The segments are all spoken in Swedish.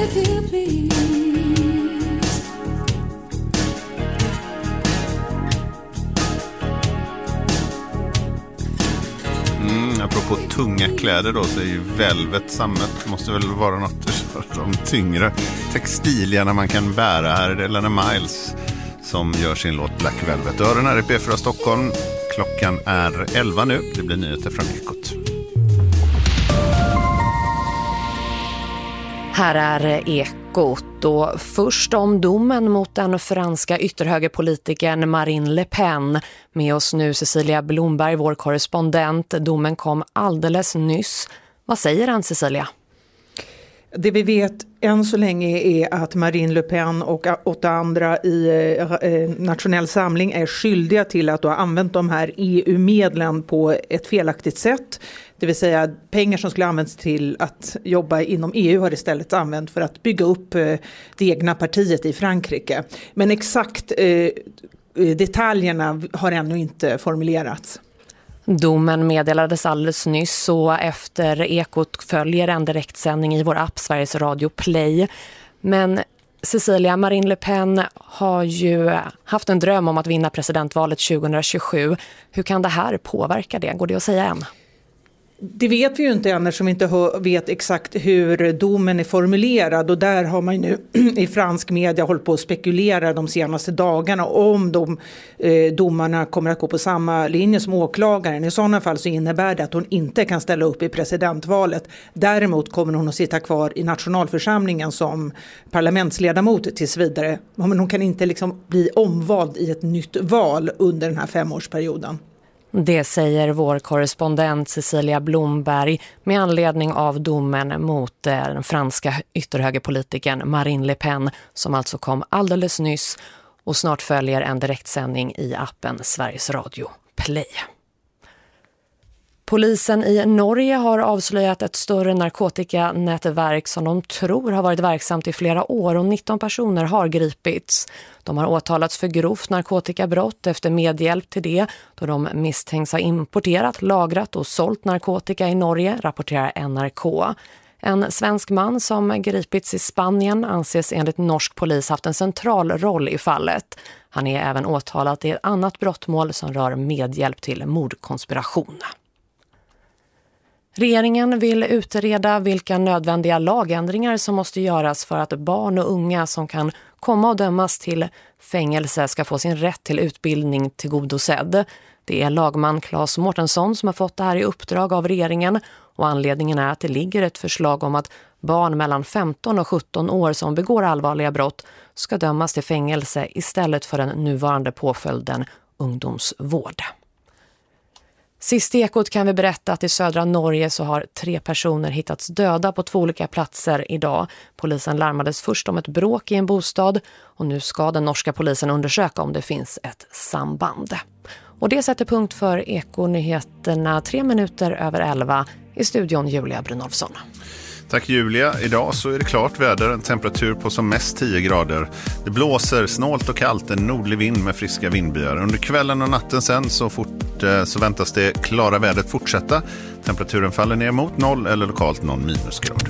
if you please. Apropå tunga kläder då, så är ju Velvet sammet, måste väl vara något som tyngre textilierna man kan bära. Här är det Lena Miles som gör sin låt Black Velvet. Ören här i P4 Stockholm. Klockan är 11 nu. Det blir nyheter från Ekot. Här är Ekot och först om domen mot den franska ytterhögerpolitikern Marine Le Pen. Med oss nu Cecilia Blomberg, vår korrespondent. Domen kom alldeles nyss. Vad säger han, Cecilia? Det vi vet än så länge är att Marine Le Pen och 8 andra i Nationell Samling är skyldiga till att ha använt de här EU-medlen på ett felaktigt sätt. Det vill säga pengar som skulle användas till att jobba inom EU har istället använt för att bygga upp det egna partiet i Frankrike. Men exakt detaljerna har ännu inte formulerats. Domen meddelades alldeles nyss och efter Ekot följer en direktsändning i vår app Sveriges Radio Play. Men Cecilia, Marine Le Pen har ju haft en dröm om att vinna presidentvalet 2027. Hur kan det här påverka det? Går det att säga än? Det vet vi ju inte än som vi inte vet exakt hur domen är formulerad, och där har man ju nu i fransk media hållit på att spekulera de senaste dagarna om domarna kommer att gå på samma linje som åklagaren. I sådana fall så innebär det att hon inte kan ställa upp i presidentvalet. Däremot kommer hon att sitta kvar i nationalförsamlingen som parlamentsledamot tills vidare. Men hon kan inte liksom bli omvald i ett nytt val under den här 5-årsperioden. Det säger vår korrespondent Cecilia Blomberg med anledning av domen mot den franska ytterhögerpolitikern Marine Le Pen som alltså kom alldeles nyss, och snart följer en direktsändning i appen Sveriges Radio Play. Polisen i Norge har avslöjat ett större narkotikanätverk som de tror har varit verksamt i flera år, och 19 personer har gripits. De har åtalats för grovt narkotikabrott efter medhjälp till det, då de misstänks ha importerat, lagrat och sålt narkotika i Norge, rapporterar NRK. En svensk man som gripits i Spanien anses enligt norsk polis haft en central roll i fallet. Han är även åtalad i ett annat brottmål som rör medhjälp till mordkonspiration. Regeringen vill utreda vilka nödvändiga lagändringar som måste göras för att barn och unga som kan komma och dömas till fängelse ska få sin rätt till utbildning tillgodosedd. Det är lagman Claes Mårtensson som har fått det här i uppdrag av regeringen, och anledningen är att det ligger ett förslag om att barn mellan 15 och 17 år som begår allvarliga brott ska dömas till fängelse istället för den nuvarande påföljden ungdomsvård. Sist i Ekot kan vi berätta att i södra Norge så har 3 personer hittats döda på 2 olika platser idag. Polisen larmades först om ett bråk i en bostad, och nu ska den norska polisen undersöka om det finns ett samband. Och det sätter punkt för Ekonyheterna 3 minuter över 11. I studion Julia Brynolfsson. Tack Julia. Idag så är det klart väder, en temperatur på som mest 10 grader. Det blåser snålt och kallt, en nordlig vind med friska vindbyar. Under kvällen och natten sen så väntas det klara vädret fortsätta. Temperaturen faller ner mot 0 eller lokalt någon minusgrad.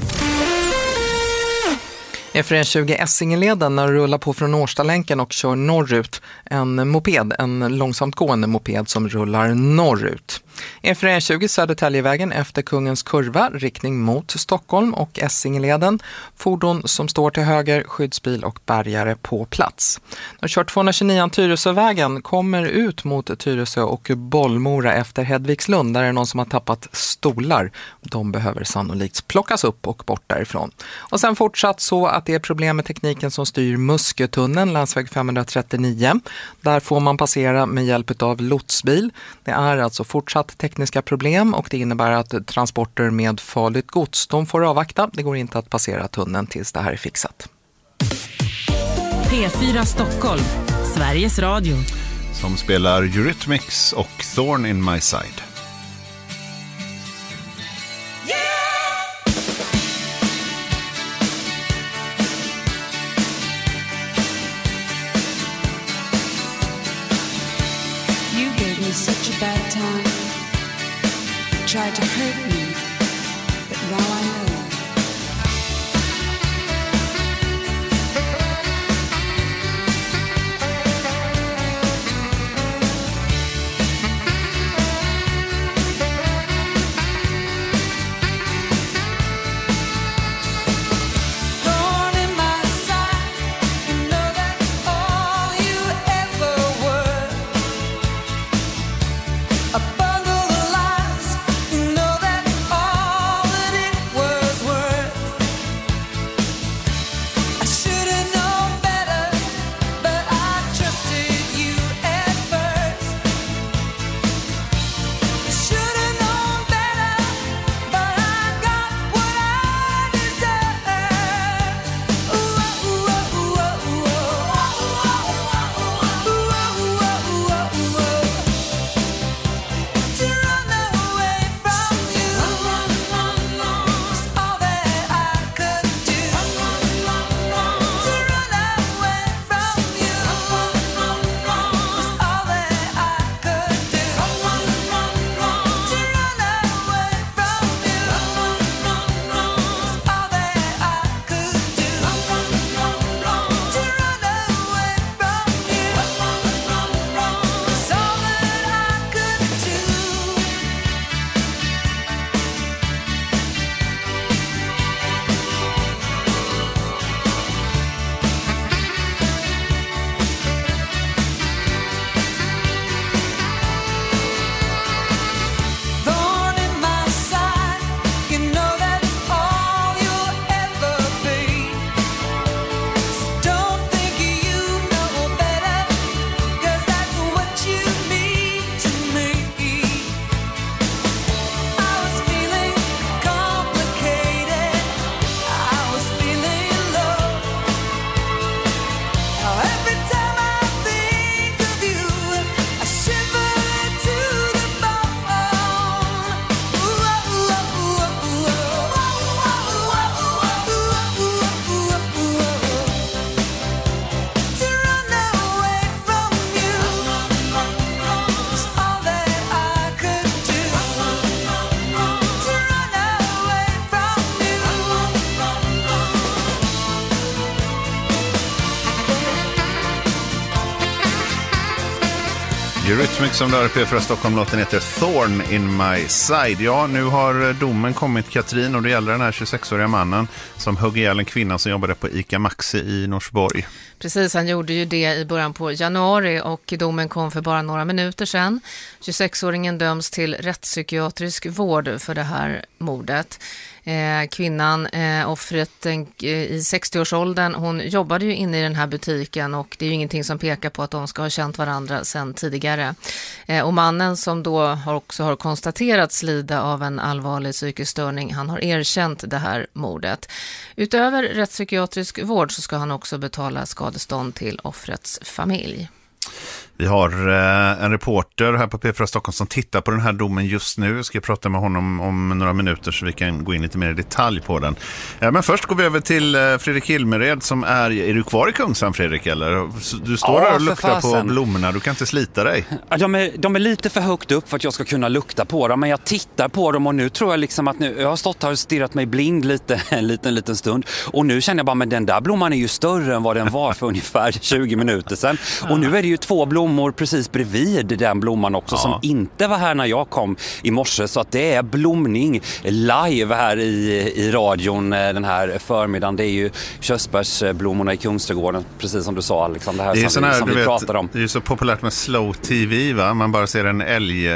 FR20 Essingeleden rullar på från Årstalänken och kör norrut. En långsamt gående moped som rullar norrut. FR20 Södertäljevägen efter Kungens kurva, riktning mot Stockholm och Essingeleden. Fordon som står till höger, skyddsbil och bärgare på plats. De kör 229 Tyresövägen, kommer ut mot Tyresö och Bollmora efter Hedvigslund. Där är någon som har tappat stolar. De behöver sannolikt plockas upp och bort därifrån. Och sen fortsatt så att det är problem med tekniken som styr Muskötunneln, landsväg 539. Där får man passera med hjälp av lotsbil. Det är alltså fortsatt tekniska problem, och det innebär att transporter med farligt gods, de får avvakta. Det går inte att passera tunneln tills det här är fixat. P4 Stockholm, Sveriges Radio. Som spelar Eurythmics och Thorn in My Side. Such a bad time. Tried to hurt me, but now I know. Eurythmics som rör P4 Stockholm. Låten heter Thorn in my side. Ja, nu har domen kommit, Katrin, och det gäller den här 26-åriga mannen som högg ihjäl en kvinna som jobbade på ICA Maxi i Norsborg. Precis, han gjorde ju det i början på januari och domen kom för bara några minuter sedan. 26-åringen döms till rättspsykiatrisk vård för det här mordet. Kvinnan, offret i 60-årsåldern, hon jobbade ju inne i den här butiken och det är ju ingenting som pekar på att de ska ha känt varandra sedan tidigare. Och mannen som då också har konstaterats lida av en allvarlig psykisk störning, han har erkänt det här mordet. Utöver rättspsykiatrisk vård så ska han också betala skadestånd till offrets familj. Vi har en reporter här på P4 Stockholm som tittar på den här domen just nu. Jag ska prata med honom om några minuter så vi kan gå in lite mer i detalj på den. Men först går vi över till Fredrik Hilmered som är du kvar i Kungshamn, Fredrik? Eller? Du står där och luktar på blommorna, du kan inte slita dig. Ja, de är lite för högt upp för att jag ska kunna lukta på dem, men jag tittar på dem och nu tror jag liksom att jag har stått här och stirrat mig blind en liten stund och nu känner jag bara, men den där blomman är ju större än vad den var för ungefär 20 minuter sedan. Och nu är det ju 2 blommor precis bredvid den blomman också som inte var här när jag kom i morse, så att det är blomning live här i radion den här förmiddagen. Det är ju körsbärsblommorna i Kungsträdgården, precis som du sa, Alexander, här, det är som vi pratar om. Det är ju så populärt med slow tv, va? Man bara ser en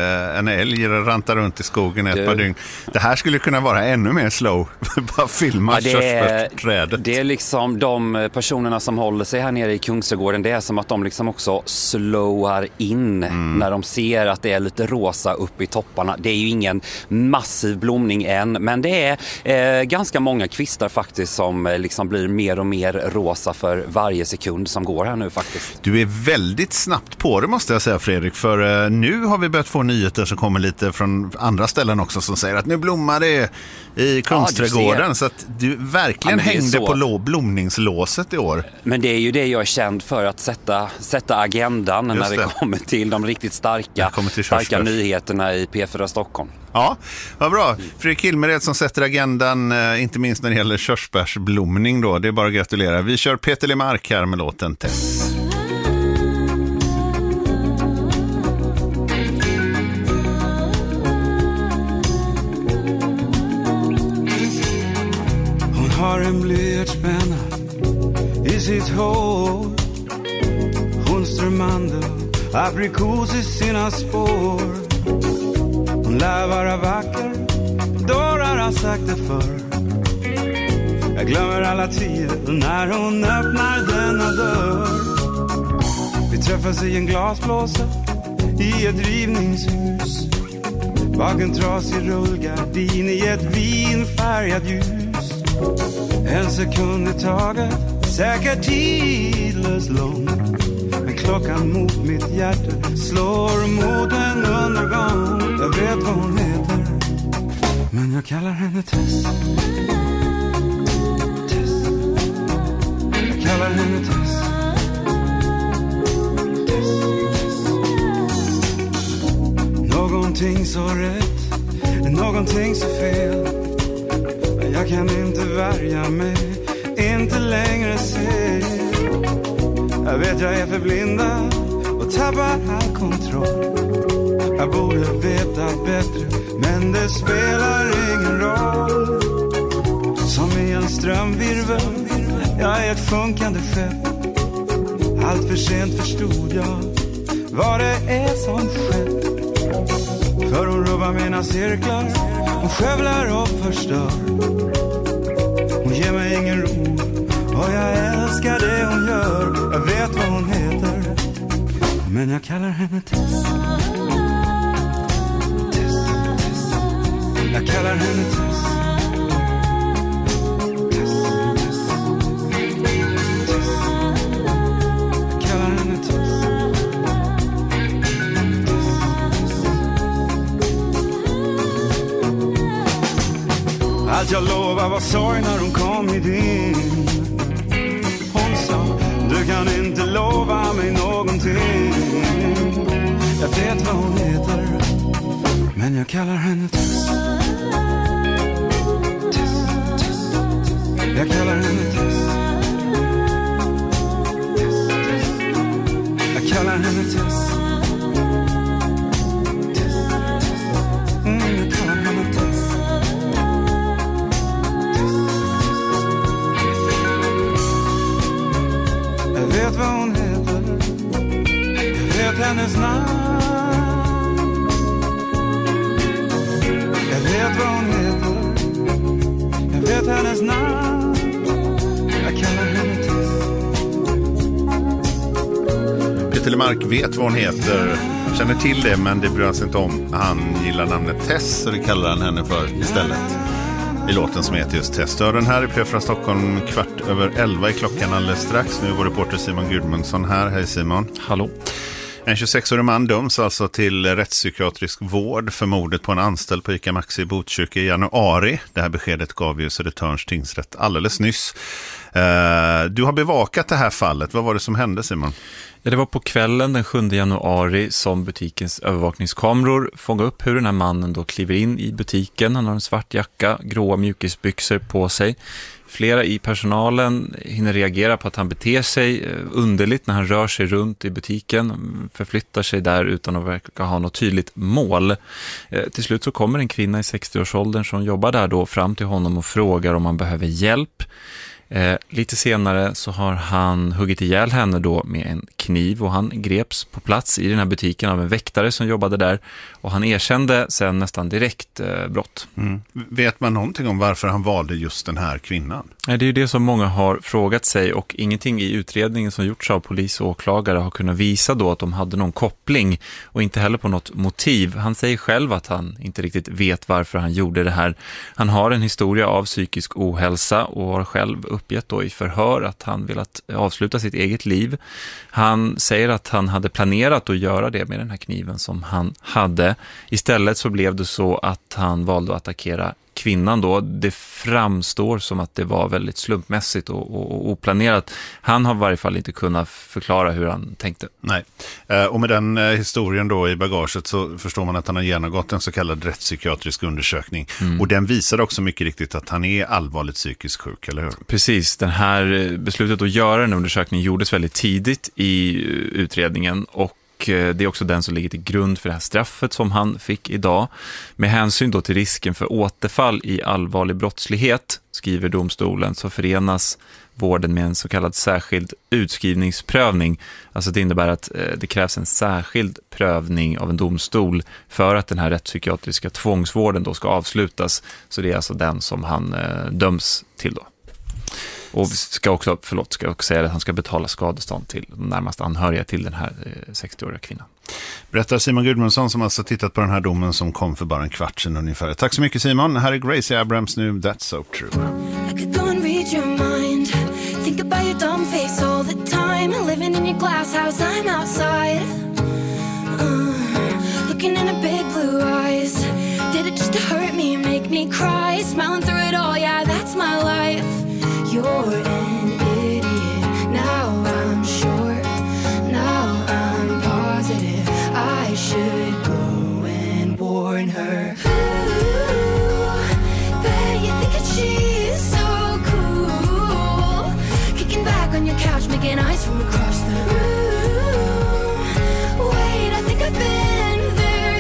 älg ranta runt i skogen ett par dygn. Det här skulle kunna vara ännu mer slow. Bara filma körsbärsträdet. Det är liksom de personerna som håller sig här nere i Kungsträdgården, det är som att de liksom också slowar in när de ser att det är lite rosa uppe i topparna. Det är ju ingen massiv blomning än, men det är ganska många kvistar faktiskt som liksom blir mer och mer rosa för varje sekund som går här nu faktiskt. Du är väldigt snabbt på det, måste jag säga, Fredrik, för nu har vi börjat få nyheter som kommer lite från andra ställen också som säger att nu blommar det i Kungsträdgården, så att du verkligen hängde på blomningslåset i år. Men det är ju det jag är känd för, att sätta agendan när det kommer till de riktigt starka nyheterna i P4 Stockholm. Ja, vad bra. Fredrik Hilmered som sätter agendan, inte minst när det gäller körsbärsblomning då. Det är bara att gratulera. Vi kör Peter Lemark här med låten Tess. Hon har en blyertspenna i sitt hår. Hon strömmande aprikos i sina spår. Hon lär vara vacker, dårar har sagt det förr. Jag glömmer alla tider när hon öppnar denna dörr. Vi träffas i en glasblåsa i ett rivningshus. Bak en trasig rullgardin i ett vinfärgat ljus. En sekund i taget, säkert tidlös lång. Men klockan mot mitt hjärta slår mot en undergång. Jag vet vad hon heter, men jag kallar henne Tess. Tess. Jag kallar henne Tess. Tess. Någonting så rätt, någonting så fel. Men jag kan inte värja mig, inte längre se. Jag vet jag är förblindad och tappar all kontroll. Jag borde veta bättre, men det spelar ingen roll. Som i en strömvirvel, jag är ett sjunkande skepp. Allt för sent förstod jag vad det är som skett. För hon rubbar mina cirklar, hon skövlar och förstör. Hon ger mig ingen ro och jag älskar det hon gör. Jag vet vad hon heter, men jag kallar henne Tess. Tess, Tess. Jag kallar henne Tess. Tess, Tess. Tess. Jag kallar henne Tess. Allt jag lovar var sorg när hon kom hit in. Hon sa, du kan inte lova mig någonting. Jag vet vad hon heter, men jag kallar henne Tess. Tess, Tess. Jag kallar henne Tess. Tess, Tess. Jag kallar henne Tess. hennes namn. Jag vet vad hon heter. Jag vet hennes namn. Jag kallar henne Tess. Peter Lemark vet vad hon heter. Känner till det, men det bryr han sig inte om. Han gillar namnet Tess, så det kallar han henne för istället. I låten som heter just Tess. Den här är P4 Stockholm 11:15 i klockan alldeles strax. Nu är vår reporter Simon Gudmundsson här. Hej Simon. Hallå. En 26-årig man döms alltså till rättspsykiatrisk vård för mordet på en anställd på ICA Maxi i Botkyrka i januari. Det här beskedet gav ju Södertörns tingsrätt alldeles nyss. Du har bevakat det här fallet. Vad var det som hände, Simon? Ja, det var på kvällen den 7 januari som butikens övervakningskameror fångade upp hur den här mannen då kliver in i butiken. Han har en svart jacka, gråa mjukisbyxor på sig. Flera i personalen hinner reagera på att han beter sig underligt när han rör sig runt i butiken, förflyttar sig där utan att verka ha något tydligt mål. Till slut så kommer en kvinna i 60-årsåldern som jobbar där då fram till honom och frågar om han behöver hjälp. Lite senare så har han huggit ihjäl henne då med en kniv och han greps på plats i den här butiken av en väktare som jobbade där och han erkände sen nästan direkt brott. Vet man någonting om varför han valde just den här kvinnan? Det är ju det som många har frågat sig och ingenting i utredningen som gjorts av polis och åklagare har kunnat visa då att de hade någon koppling och inte heller på något motiv. Han säger själv att han inte riktigt vet varför han gjorde det här. Han har en historia av psykisk ohälsa och har själv uppgett då i förhör att han velat avsluta sitt eget liv. Han säger att han hade planerat att göra det med den här kniven som han hade. Istället så blev det så att han valde att attackera kvinnan då. Det framstår som att det var väldigt slumpmässigt och oplanerat. Han har i varje fall inte kunnat förklara hur han tänkte. Nej. Och med den historien då i bagaget så förstår man att han har genomgått en så kallad rättspsykiatrisk undersökning. Och den visar också mycket riktigt att han är allvarligt psykiskt sjuk, eller hur? Precis. Den här beslutet att göra en undersökning gjordes väldigt tidigt i utredningen och det är också den som ligger till grund för det här straffet som han fick idag. Med hänsyn då till risken för återfall i allvarlig brottslighet, skriver domstolen, så förenas vården med en så kallad särskild utskrivningsprövning. Alltså det innebär att det krävs en särskild prövning av en domstol för att den här rättspsykiatriska tvångsvården då ska avslutas. Så det är alltså den som han döms till då. Och ska också säga att han ska betala skadestånd till de närmaste anhöriga till den här 60-åriga kvinnan. Berättar Simon Gudmundsson som alltså tittat på den här domen som kom för bara en kvart sedan ungefär. Tack så mycket Simon. Här är Gracie Abrams nu, That's So True. I could go and read your mind. Think about your dumb face all the time. Living in your glass house, I'm outside. Looking in her big blue eyes. Did it just to hurt me, make me cry? Smiling through it all, yeah, that's my life. You're an idiot, now I'm sure. Now I'm positive I should go and warn her. Ooh, bet you think that she's so cool. Kicking back on your couch, making eyes from across the room. Wait, I think I've been there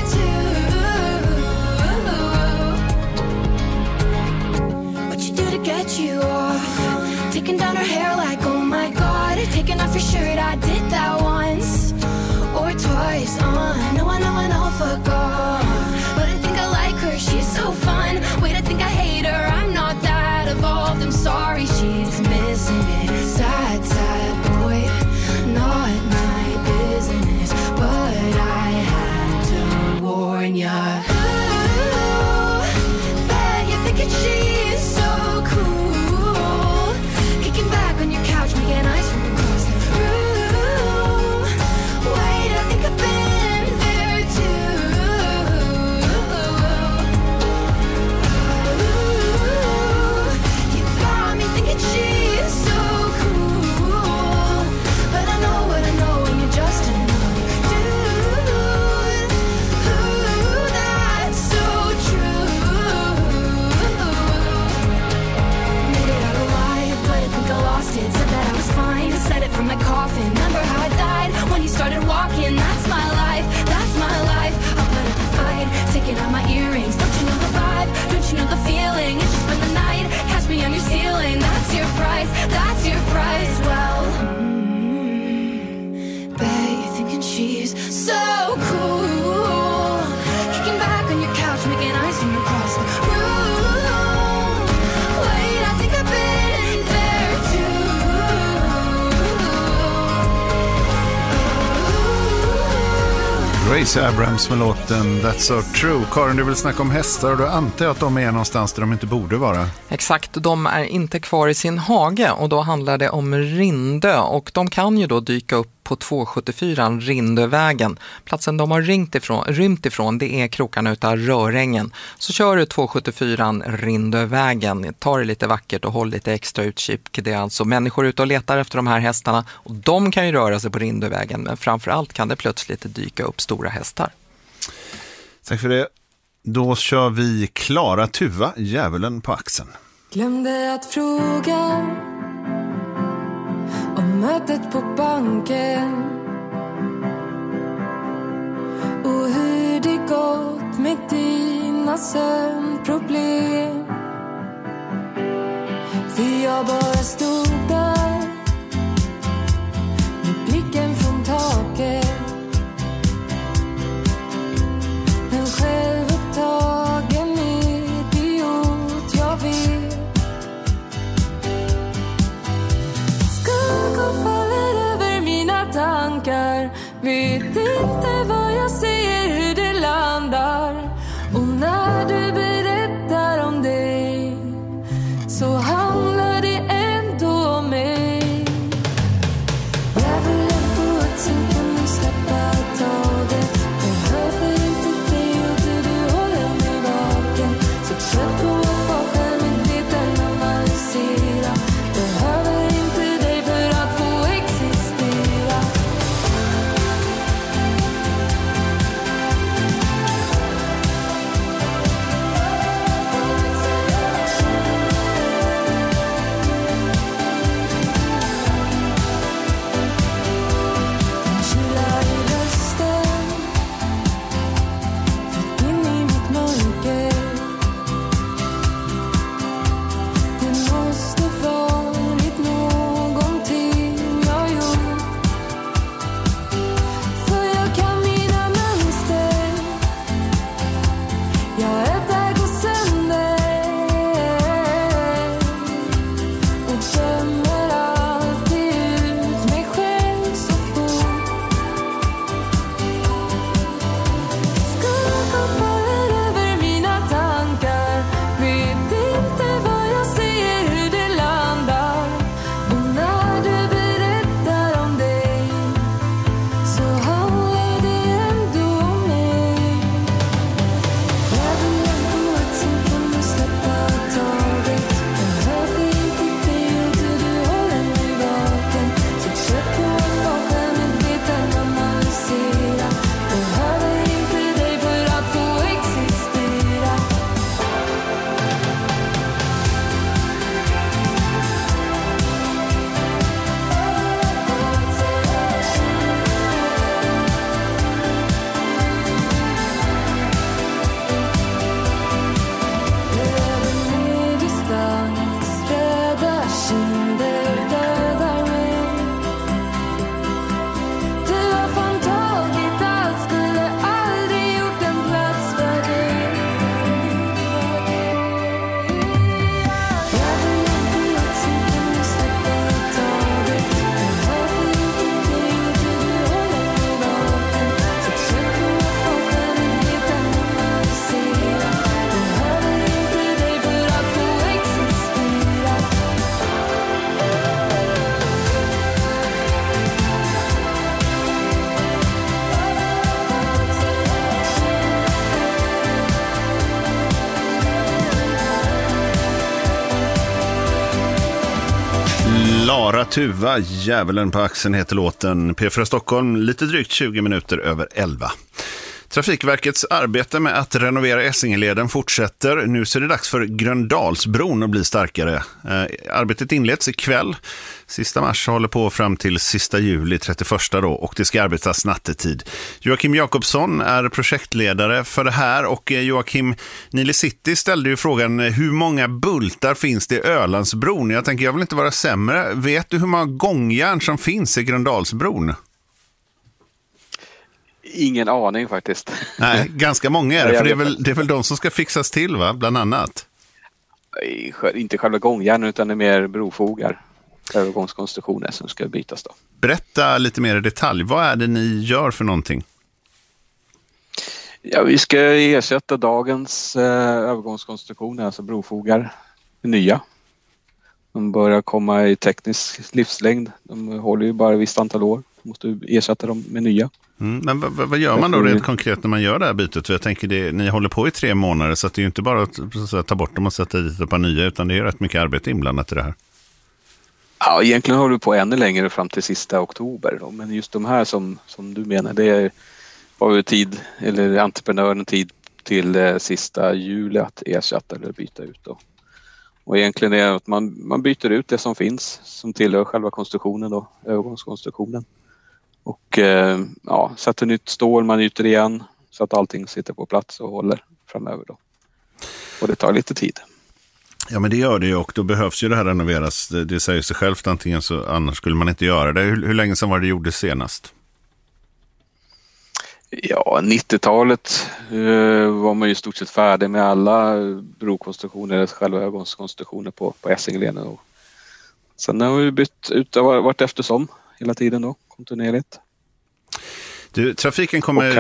too. What you do to get you off? Taking down her hair like, oh my god. Taking off your shirt, I did that once or twice. No, I know, fuck off. But I think I like her, she's so fun. Wait, I think I hate her, I'm not that evolved. I'm sorry, she's missing it. Sad, sad boy, not my business. But I had to warn ya. Ooh, bet you think she's so cool. Kicking back on your couch, making eyes from across the room. Wait, I think I've been there too. Grace Abrams med låten That's So True. Karin, du vill snacka om hästar och då antar jag att de är någonstans där de inte borde vara. Exakt, de är inte kvar i sin hage och då handlar det om Rindö och de kan ju då dyka upp på 274 Rindövägen. Platsen de har rymt ifrån det är krokarna utav Rörängen. Så kör du 274 Rindövägen, ta det lite vackert och håll lite extra utkik. Det är alltså människor ute och letar efter de här hästarna och de kan ju röra sig på Rindövägen men framförallt kan det plötsligt dyka upp stora hästar. Tack för det. Då kör vi Klara Tuva, Djävulen på axeln. Glömde att fråga om mötet på banken och hur det gått med dina sömnproblem. För jag bara stod där med blicken från taket, en självupptagen idiot jag vet. Skuggor faller över mina tankar, vet inte vad jag ser, hur det landar. Och när du berättar om dig så handlar det ändå om mig. Djävulen på axeln, kan du släppa taget? Behöver inte dig och du håller mig vaken. Så trött på att vara självmedveten, analysera. Behöver inte dig för att få existera. Kyla i rösten, gick in i mitt mörker. Det måste varit någonting jag gjort. För jag kan mina mönster, jag är där går sönder och dömer alltid ut mig själv så fort. Skuggor faller över mina tankar, vet inte vad jag ser, hur det landar. Och när du berättar om dig så handlar det ändå om mig. Djävulen på axeln, kan du släppa taget? Behöver inte dig och du håller mig vaken. Så trött på att vara självmedveten, analysera. Behöver inte dig för att få existera. Över meddistans, röda kinder dödar mig. Du har fan tagit allt, skulle aldrig gjort en plats för dig. Djävulen på axeln, kan du släppa taget? Behöver inte dig och du håller mig vaken. Så trött på att vara självmedveten, analysera. Behöver inte dig för att få existera. Klara Tuva, Djävulen på axeln heter låten. P4 Stockholm, lite drygt 20 minuter över 11. Trafikverkets arbete med att renovera Essingeleden fortsätter. Nu så är det dags för Gröndalsbron att bli starkare. Arbetet inleds ikväll. Sista mars håller på fram till sista juli, 31 då, och det ska arbetas nattetid. Joakim Jakobsson är projektledare för det här och Joakim, Nile City ställde ju frågan hur många bultar finns det i Ölandsbron? Jag tänker, jag vill inte vara sämre. Vet du hur många gångjärn som finns i Gröndalsbron? Ingen aning faktiskt. Nej, ganska många är det, för det är väl de som ska fixas till, va? Bland annat. Inte själva gångjärnen utan det är mer brofogar, övergångskonstruktioner som ska bytas då. Berätta lite mer i detalj, vad är det ni gör för någonting? Ja, vi ska ersätta dagens övergångskonstruktioner, alltså brofogar, med nya. De börjar komma i teknisk livslängd. De håller ju bara ett visst antal år. Måste ersätta dem med nya. Men vad gör man då rent konkret när man gör det här bytet? För jag tänker, ni håller på i 3 månader, så att det är ju inte bara att ta bort dem och sätta dit ett par nya, utan det är rätt mycket arbete inblandat i det här. Ja, egentligen håller vi på ännu längre fram till sista oktober. Då. Men just de här som du menar, det var ju tid, eller entreprenören tid till sista juli att ersätta eller byta ut då. Och egentligen är det att man byter ut det som finns, som tillhör själva konstruktionen då, övergångskonstruktionen. Och sätter nytt stål, man yter igen så att allting sitter på plats och håller framöver då. Och det tar lite tid. Ja, men det gör det ju, och då behövs ju det här renoveras. Det säger sig självt, antingen så, annars skulle man inte göra det. Hur länge sedan var det gjordes senast? Ja, 90-talet var man ju i stort sett färdig med alla brokonstruktioner eller själva övergångskonstruktioner på Essingeleden. Och sen har vi bytt ut vart eftersom hela tiden då, kontinuerligt. Trafiken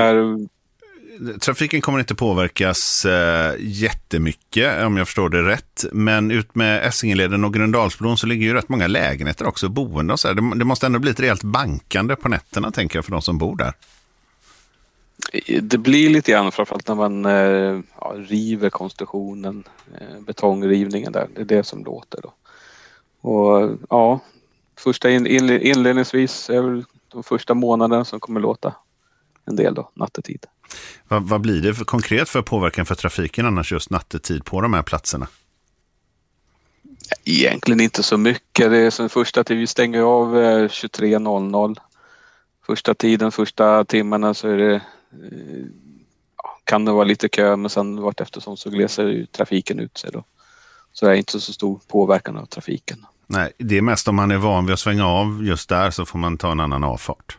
kommer inte påverkas jättemycket, om jag förstår det rätt. Men ut med Essingeleden och Gröndalsbron så ligger ju rätt många lägenheter också, boende och så här. Det måste ändå bli ett rejält bankande på nätterna, tänker jag, för de som bor där. Det blir lite grann, framförallt när man river konstruktionen, betongrivningen där. Det är det som låter då. Och ja, första inledningsvis är väl de första månaderna som kommer låta en del då, nattetid. Vad blir det för konkret för påverkan för trafiken annars just nattetid på de här platserna? Egentligen inte så mycket. Det är som första tid, vi stänger av 23.00. Första timmarna så är det, kan det vara lite kö, men sen vart eftersom så glesar ju trafiken ut sig då. Så det är inte så stor påverkan av trafiken. Nej, det är mest om man är van vid att svänga av just där, så får man ta en annan avfart.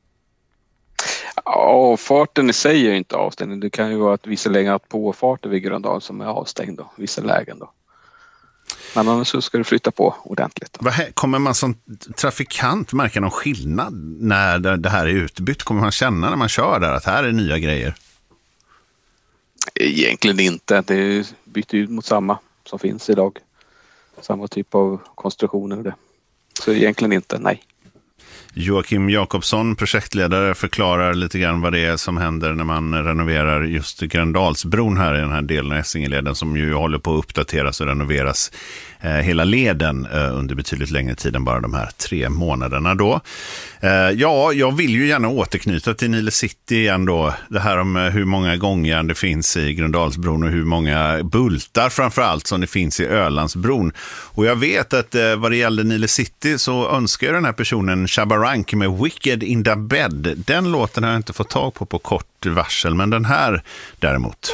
Avfarten i sig är ju inte avstängd. Det kan ju vara att vissa lägen att påfarten vid Gröndal som är avstängd då, vissa lägen då. Men annars så ska du flytta på ordentligt. Kommer man som trafikant märka någon skillnad när det här är utbytt? Kommer man känna när man kör där att här är nya grejer? Egentligen inte. Det är bytt ut mot samma som finns idag. Samma typ av konstruktioner och det. Så egentligen inte, nej. Joakim Jakobsson, projektledare, förklarar lite grann vad det är som händer när man renoverar just Gröndalsbron här i den här delen av Essingeleden, som ju håller på att uppdateras och renoveras hela leden under betydligt längre tid än bara de här 3 månaderna då. Ja, jag vill ju gärna återknyta till Nile City igen då. Det här om hur många gångjärn det finns i Gröndalsbron och hur många bultar framförallt som det finns i Ölandsbron. Och jag vet att vad det gällde Nile City så önskar den här personen Shabba Rank med Wicked in the Bed. Den låten har jag inte fått tag på kort varsel, men den här däremot.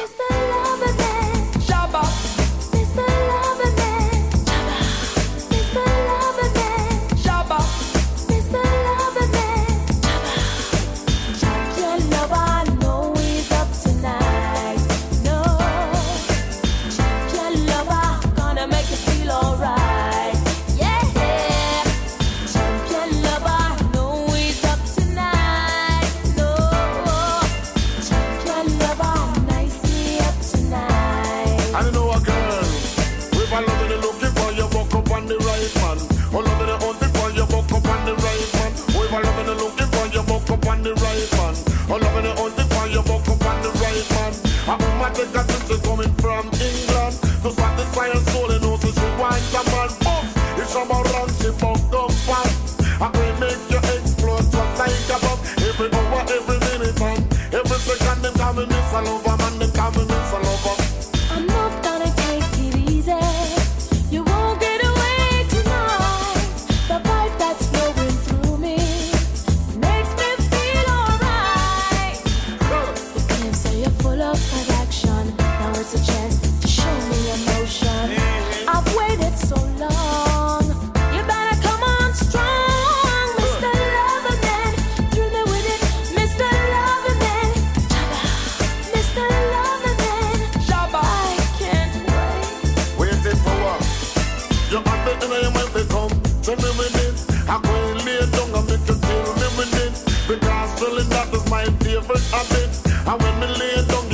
Coming from England to satisfy her soul and also she wants a man boom. It's from around she buck up fast. I will make you explode just like a bomb. Every hour, every minute, man. Every second them call me Miss Lover, man. Them call me Miss Lover. I'm not gonna take it easy. You won't get away tonight. The vibe that's flowing through me makes me feel alright. You can say you're full of attraction. Now it's a chance to show me emotion. I've waited so long. You better come on strong, Mr. Loverman. Through me with it, Mr. Loverman. Mr. Loverman. I can't wait. Waiting for what? You're on the inner, you might become. So me with it. I'm going to lay down and make you feel me with it. Because feeling that is my favorite habit. And when me lay down,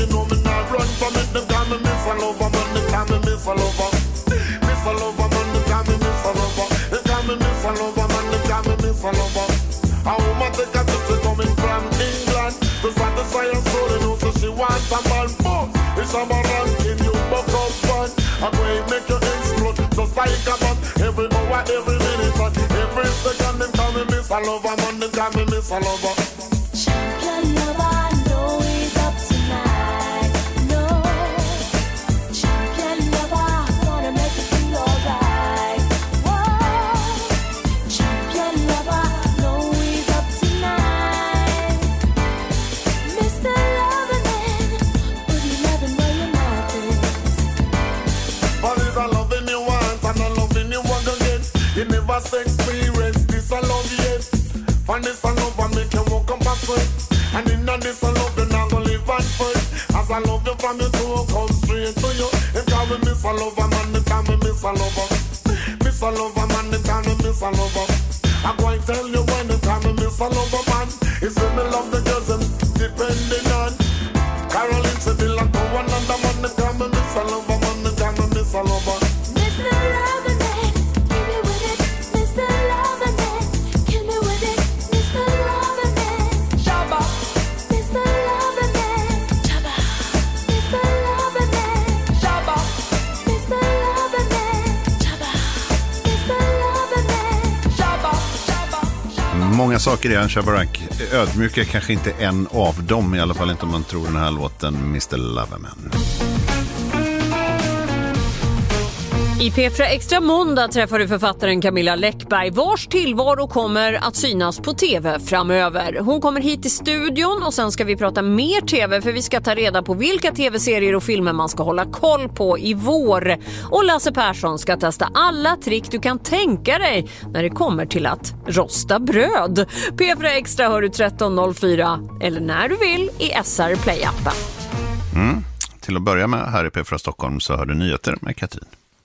a lover. Miss a lover, man, they call me miss a lover. They call me miss a lover, man, they call me miss a lover. A woman take a trip, she coming from England. To satisfy her soul, you know, so she wants a man. Boom, it's a ranking, you buck up fun. I'm going to make you explode, just like a bomb. Every hour, every minute, and every second, they call me miss a lover, man, they call me miss a lover. Champion lover, I know he's up tonight. No, champion lover, wanna make you feel alright. Whoa, champion lover, know he's up tonight. Mr. Loverman, would you love him where your mouth is? But it's a loving you want and a loving you want again. You never experience this a love yet. Find this a love and make you walk up a sweat. And in this a love, you're not gonna live and fight. As I love you from your toe, come straight to you. If you me miss a lover, man, they call me miss a lover. Miss a lover, man, they call me miss a lover. I'm going to tell you when they call me miss a lover, man. It's when me love the girls, I'm depending on. Caroline Seville, go another man, they call me miss a lover, man, they call me miss a lover. Mr. Loverman, give me with it. Mr. Loverman, kill me with it. Mr. Loverman, Shabba. Mr. Loverman, Shabba. Mr. Loverman, Shabba. Mr. Loverman, Shabba. Mr. Loverman, Shabba. Shabba. Många saker i Ann Shabarak. Ödmjuk är kanske inte en av dem, i alla fall inte om man tror den här låten Mr. Loverman. I P4 Extra måndag träffar du författaren Camilla Läckberg, vars tillvaro kommer att synas på tv framöver. Hon kommer hit till studion och sen ska vi prata mer tv, för vi ska ta reda på vilka tv-serier och filmer man ska hålla koll på i vår. Och Lasse Persson ska testa alla trick du kan tänka dig när det kommer till att rosta bröd. P4 Extra hör du 13.04 eller när du vill i SR Play-appen. Till att börja med, här i P4 Stockholm så hör du nyheter med Katrin.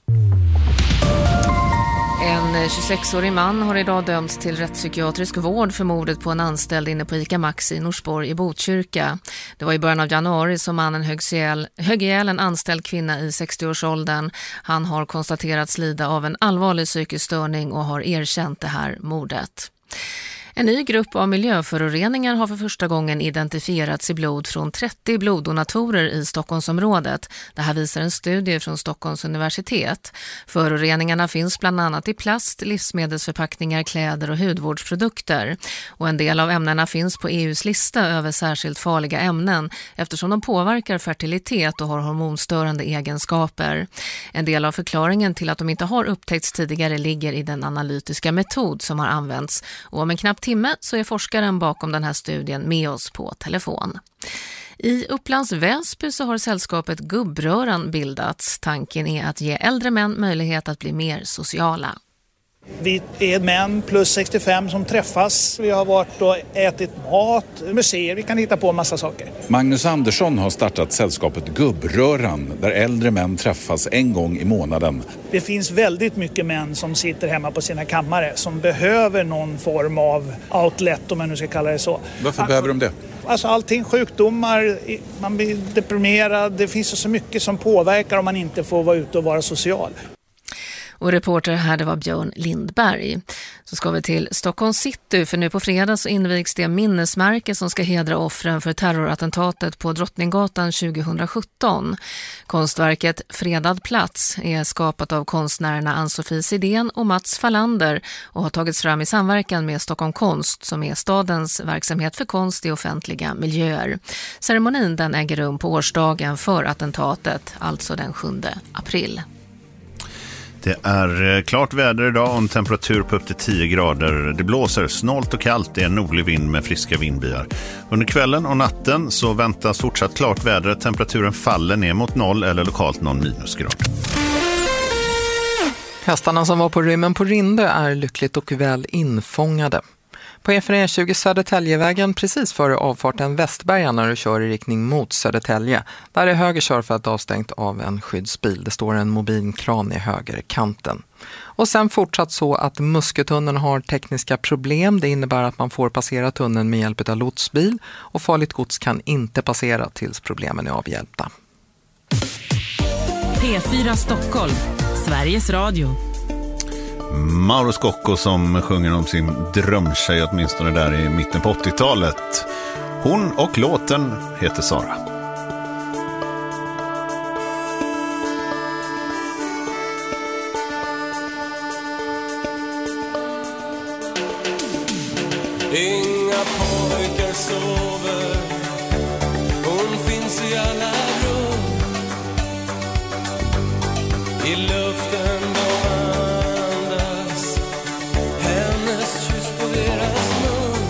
En 26-årig man har idag dömts till rättspsykiatrisk vård för mordet på en anställd inne på ICA Maxi i Norsborg i Botkyrka. Det var i början av januari som mannen högg ihjäl en anställd kvinna i 60-årsåldern. Han har konstaterats lida av en allvarlig psykisk störning och har erkänt det här mordet. En ny grupp av miljöföroreningar har för första gången identifierats i blod från 30 bloddonatorer i Stockholmsområdet. Det här visar en studie från Stockholms universitet. Föroreningarna finns bland annat i plast, livsmedelsförpackningar, kläder och hudvårdsprodukter. Och en del av ämnena finns på EUs lista över särskilt farliga ämnen eftersom de påverkar fertilitet och har hormonstörande egenskaper. En del av förklaringen till att de inte har upptäckts tidigare ligger i den analytiska metod som har använts. Och om en knapp timme så är forskaren bakom den här studien med oss på telefon. I Upplands Väsby så har sällskapet Gubbröran bildats. Tanken är att ge äldre män möjlighet att bli mer sociala. Vi är män plus 65 som träffas. Vi har varit och ätit mat, museer, vi kan hitta på en massa saker. Magnus Andersson har startat sällskapet Gubbröran där äldre män träffas en gång i månaden. Det finns väldigt mycket män som sitter hemma på sina kammare som behöver någon form av outlet, om man nu ska kalla det så. Varför behöver de det? Alltså allting, sjukdomar, man blir deprimerad, det finns så mycket som påverkar om man inte får vara ute och vara social. Och reporter här, det var Björn Lindberg. Så ska vi till Stockholm City, för nu på fredag så invigs det minnesmärke som ska hedra offren för terrorattentatet på Drottninggatan 2017. Konstverket Fredad plats är skapat av konstnärerna Ann-Sofie Sidén och Mats Fallander och har tagits fram i samverkan med Stockholm Konst som är stadens verksamhet för konst i offentliga miljöer. Ceremonin den äger rum på årsdagen för attentatet, alltså den 7 april. Det är klart väder idag och en temperatur på upp till 10 grader. Det blåser snålt och kallt, det är en nordlig vind med friska vindbyar. Under kvällen och natten så väntas fortsatt klart väder. Temperaturen faller ner mot 0 eller lokalt någon minusgrad. Hästarna som var på rymmen på Rinde är lyckligt och väl infångade. På E20 Södertäljevägen precis före avfarten Västberga när du kör i riktning mot Södertälje. Där är höger körfält avstängt av en skyddsbil. Det står en mobilkran i högerkanten. Och sen fortsatt så att Muskötunneln har tekniska problem. Det innebär att man får passera tunneln med hjälp av lotsbil. Och farligt gods kan inte passera tills problemen är avhjälpta. P4 Stockholm, Sveriges Radio. Mauro Scocco som sjunger om sin drömtjej, åtminstone där i mitten på 80-talet. Hon och låten heter Sara. Inga pojkar sover, hon finns i alla rum. I luften de andas, hennes kyss på deras mun.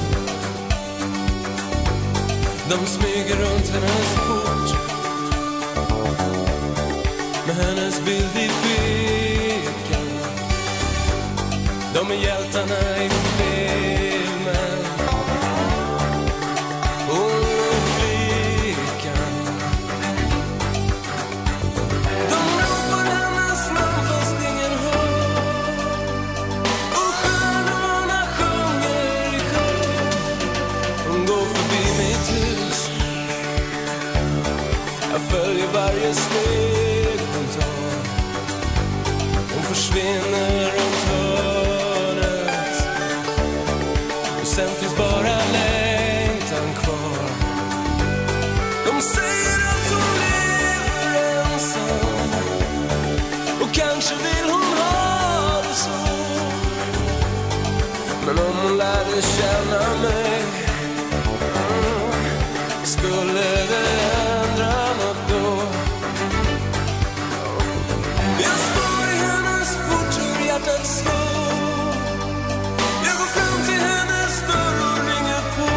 De smyger runt hennes port, med hennes bild i fickan. De är hjältarna i filmen. Hon är flickan. De ropar hennes namn fast ingen hör. Och stjärnorna sjunger i kör. Hon går förbi mitt hus. Jag följer varje steg hon tar. Hon försvinner runt hörnet. Och sen finns bara längtan kvar. De säger att hon lever ensam. Och kanske vill hon ha det så. Men om hon lärde känna mig, skulle det ändra något då? Jag står i hennes port, hur hjärtat slår. Jag går fram till hennes dörr och ringer på.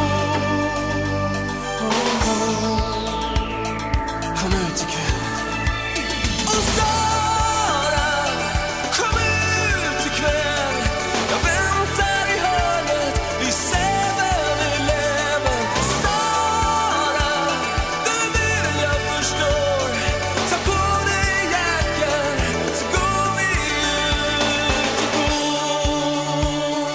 Kom ut ikväll. Och Sara, kom ut ikväll. Jag väntar i hörnet, vi ser vem vi lever. Sara, du vill jag förstår. Ta på dig jackan, så går vi ut och går.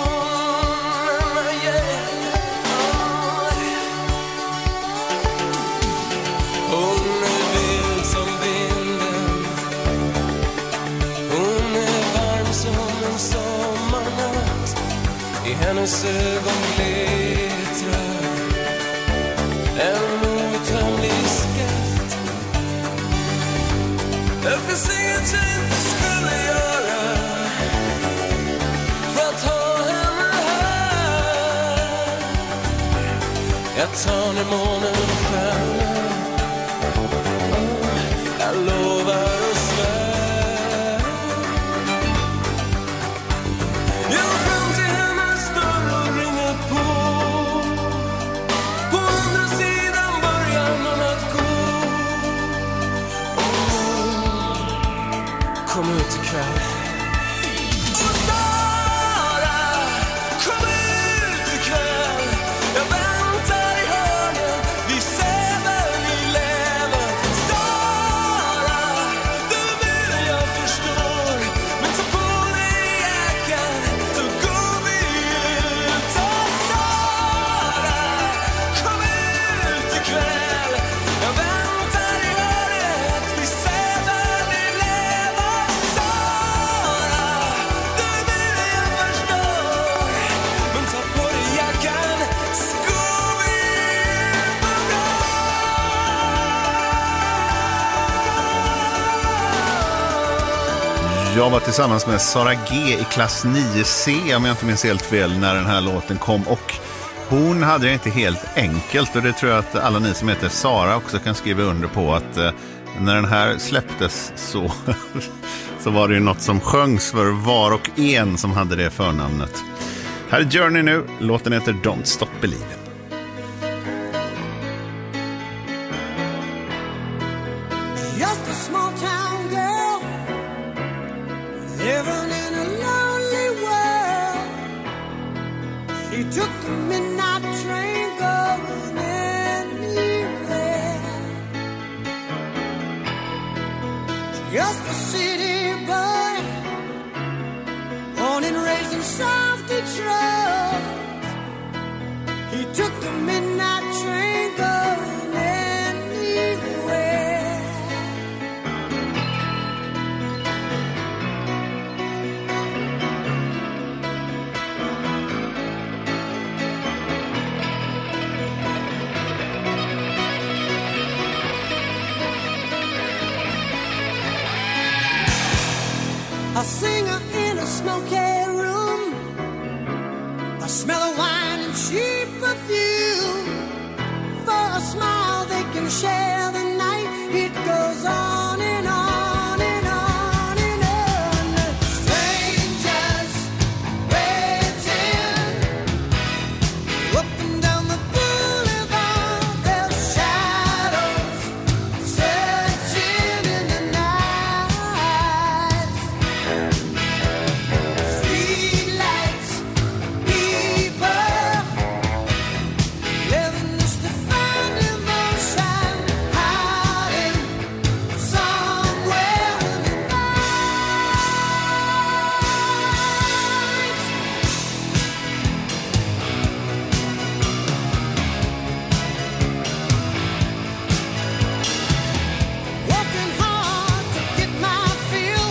Hon är vild som vinden. Hon är varm som en sommarnatt. I hennes ögon glittrar en outtömlig skatt. Det finns inget jag inte skulle göra för att ha henne här. Jag tar ner månen och stjärnor. Jag lovar och svär. Jag går fram till hennes dörr och ringer på. På andra sidan börjar man att gå. Kom ut ikväll. Och Sara, kom ut ikväll. Jag väntar i hörnet, vi ser vem vi lever. Sara, du vill jag förstår. Men ta på dig jackan, så går vi ut. Och Sara, kom ut ikväll. Jag väntar i hörnet, vi ser vem vi lever. Sara, du vill jag förstår. Men ta på dig jackan, så går vi ut och går. Jag var tillsammans med Sara G i klass 9C, om jag inte minns helt fel, när den här låten kom. Och hon hade det inte helt enkelt, och det tror jag att alla ni som heter Sara också kan skriva under på, att när den här släpptes så, så var det ju något som sjöngs för var och en som hade det förnamnet. Här är Journey nu, låten heter Don't Stop Believing. Just a small town girl living in a lonely world. She took the midnight train going anywhere. Just a city boy, born and raised in South Detroit. He took the midnight train going anywhere. smoky room. The smell of wine and cheap perfume. For a smile they can share the night. It goes on and on and on and on. Strangers waiting up and down the boulevard. Their shadows searching in the night. Streetlights, people living just to find emotion, hiding somewhere in the night. Working hard to get my fill.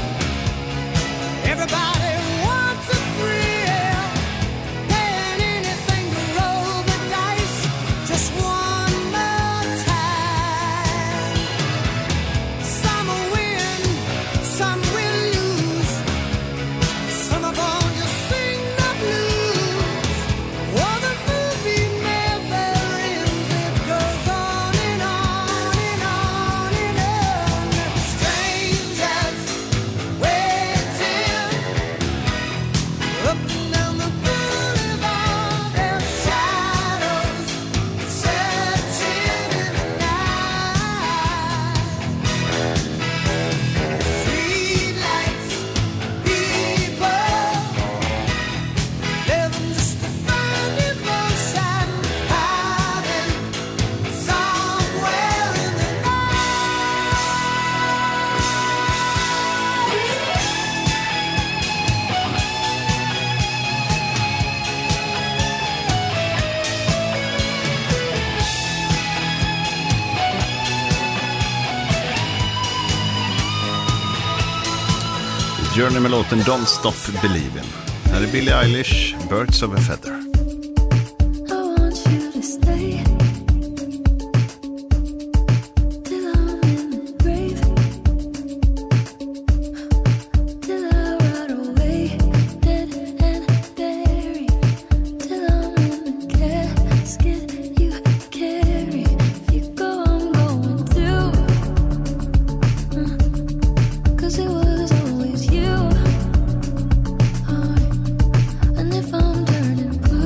Everybody wants a thrill. Paying anything to roll the dice. Just one more time. Some will win, some will lose. Some of them just sing the blues. Oh, the movie never ends. It goes on and on and on and on. Strangers waiting up and down the boulevard. Their shadows searching in the night. Streetlights, people living just to find emotion, hiding somewhere in the Journey med låten Don't Stop Believin'. Här är Billie Eilish, Birds of a Feather. I want you to stay till I'm in the grave, till I rot away, dead and buried, till I'm in the casket you carry. If you go, I'm going too, 'cause it was always you. And if I'm turning blue,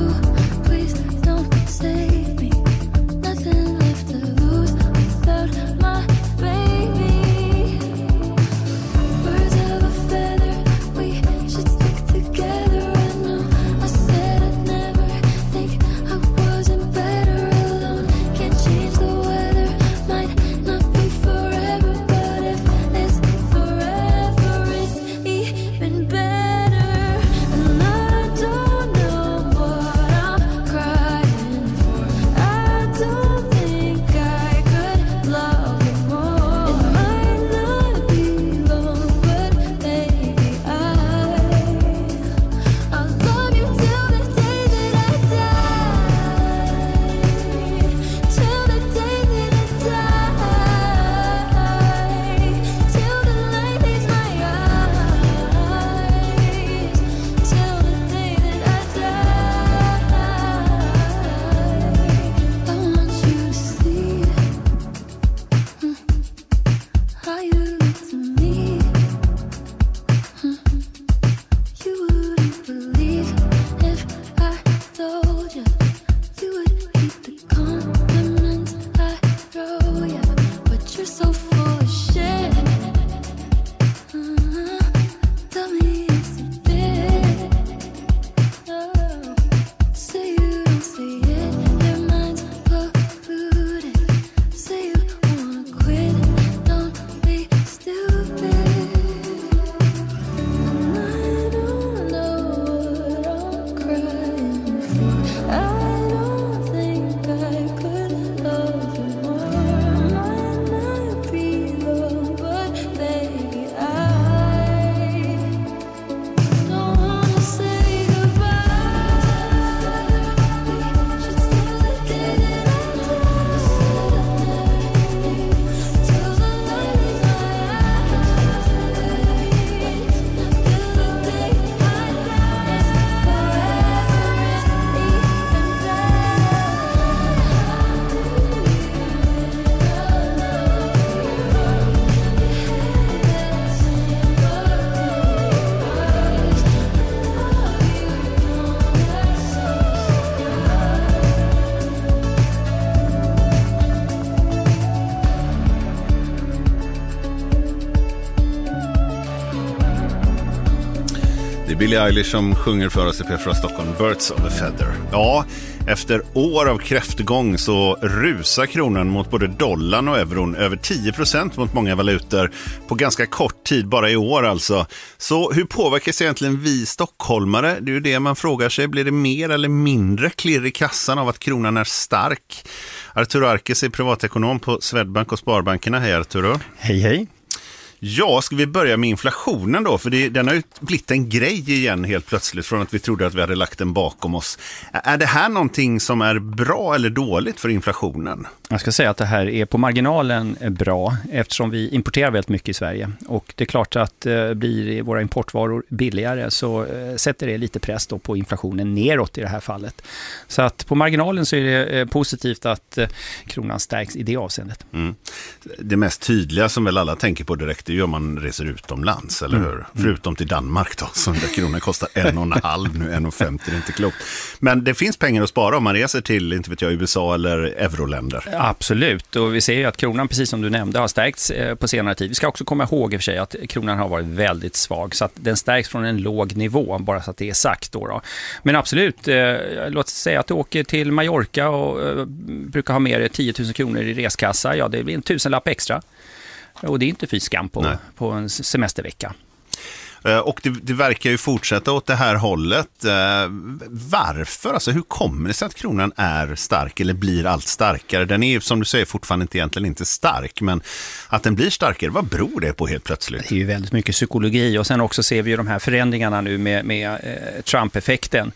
Billie Eilish som sjunger för oss i P4 Stockholm, Birds of a Feather. Ja, efter år av kräftgång så rusar kronan mot både dollarn och euron över 10% mot många valutor på ganska kort tid, bara i år alltså. Så hur påverkas egentligen vi stockholmare? Det är ju det man frågar sig. Blir det mer eller mindre klirr i kassan av att kronan är stark? Arturo Arkes är privatekonom på Swedbank och Sparbankerna. Hej Arturo. Hej hej. Ja, ska vi börja med inflationen då? För den har ju blivit en grej igen helt plötsligt från att vi trodde att vi hade lagt den bakom oss. Är det här någonting som är bra eller dåligt för inflationen? Jag ska säga att det här är på marginalen bra eftersom vi importerar väldigt mycket i Sverige. Och det är klart att blir våra importvaror billigare så sätter det lite press då på inflationen neråt i det här fallet. Så att på marginalen så är det positivt att kronan stärks i det avseendet. Mm. Det mest tydliga som väl alla tänker på direkt är ju om man reser utomlands, eller hur? Förutom till Danmark då, som där kronan kostar 1,5 nu, 1,50, det är inte klokt. Men det finns pengar att spara om man reser till, inte vet jag, USA eller euroländer. Absolut, och vi ser ju att kronan, precis som du nämnde, har stärkts på senare tid. Vi ska också komma ihåg i och för sig att kronan har varit väldigt svag, så att den stärks från en låg nivå, bara så att det är sagt då. Men absolut, låt säga att du åker till Mallorca och brukar ha med dig 10 000 kronor i reskassa, ja det blir en 1000-lapp extra. Och det är inte fy skam på en semestervecka. Och det verkar ju fortsätta åt det här hållet. Varför? Alltså hur kommer det sig att kronan är stark eller blir allt starkare? Den är ju, som du säger, fortfarande egentligen inte stark, men att den blir starkare, vad beror det på helt plötsligt? Det är ju väldigt mycket psykologi, och sen också ser vi ju de här förändringarna nu med Trump-effekten.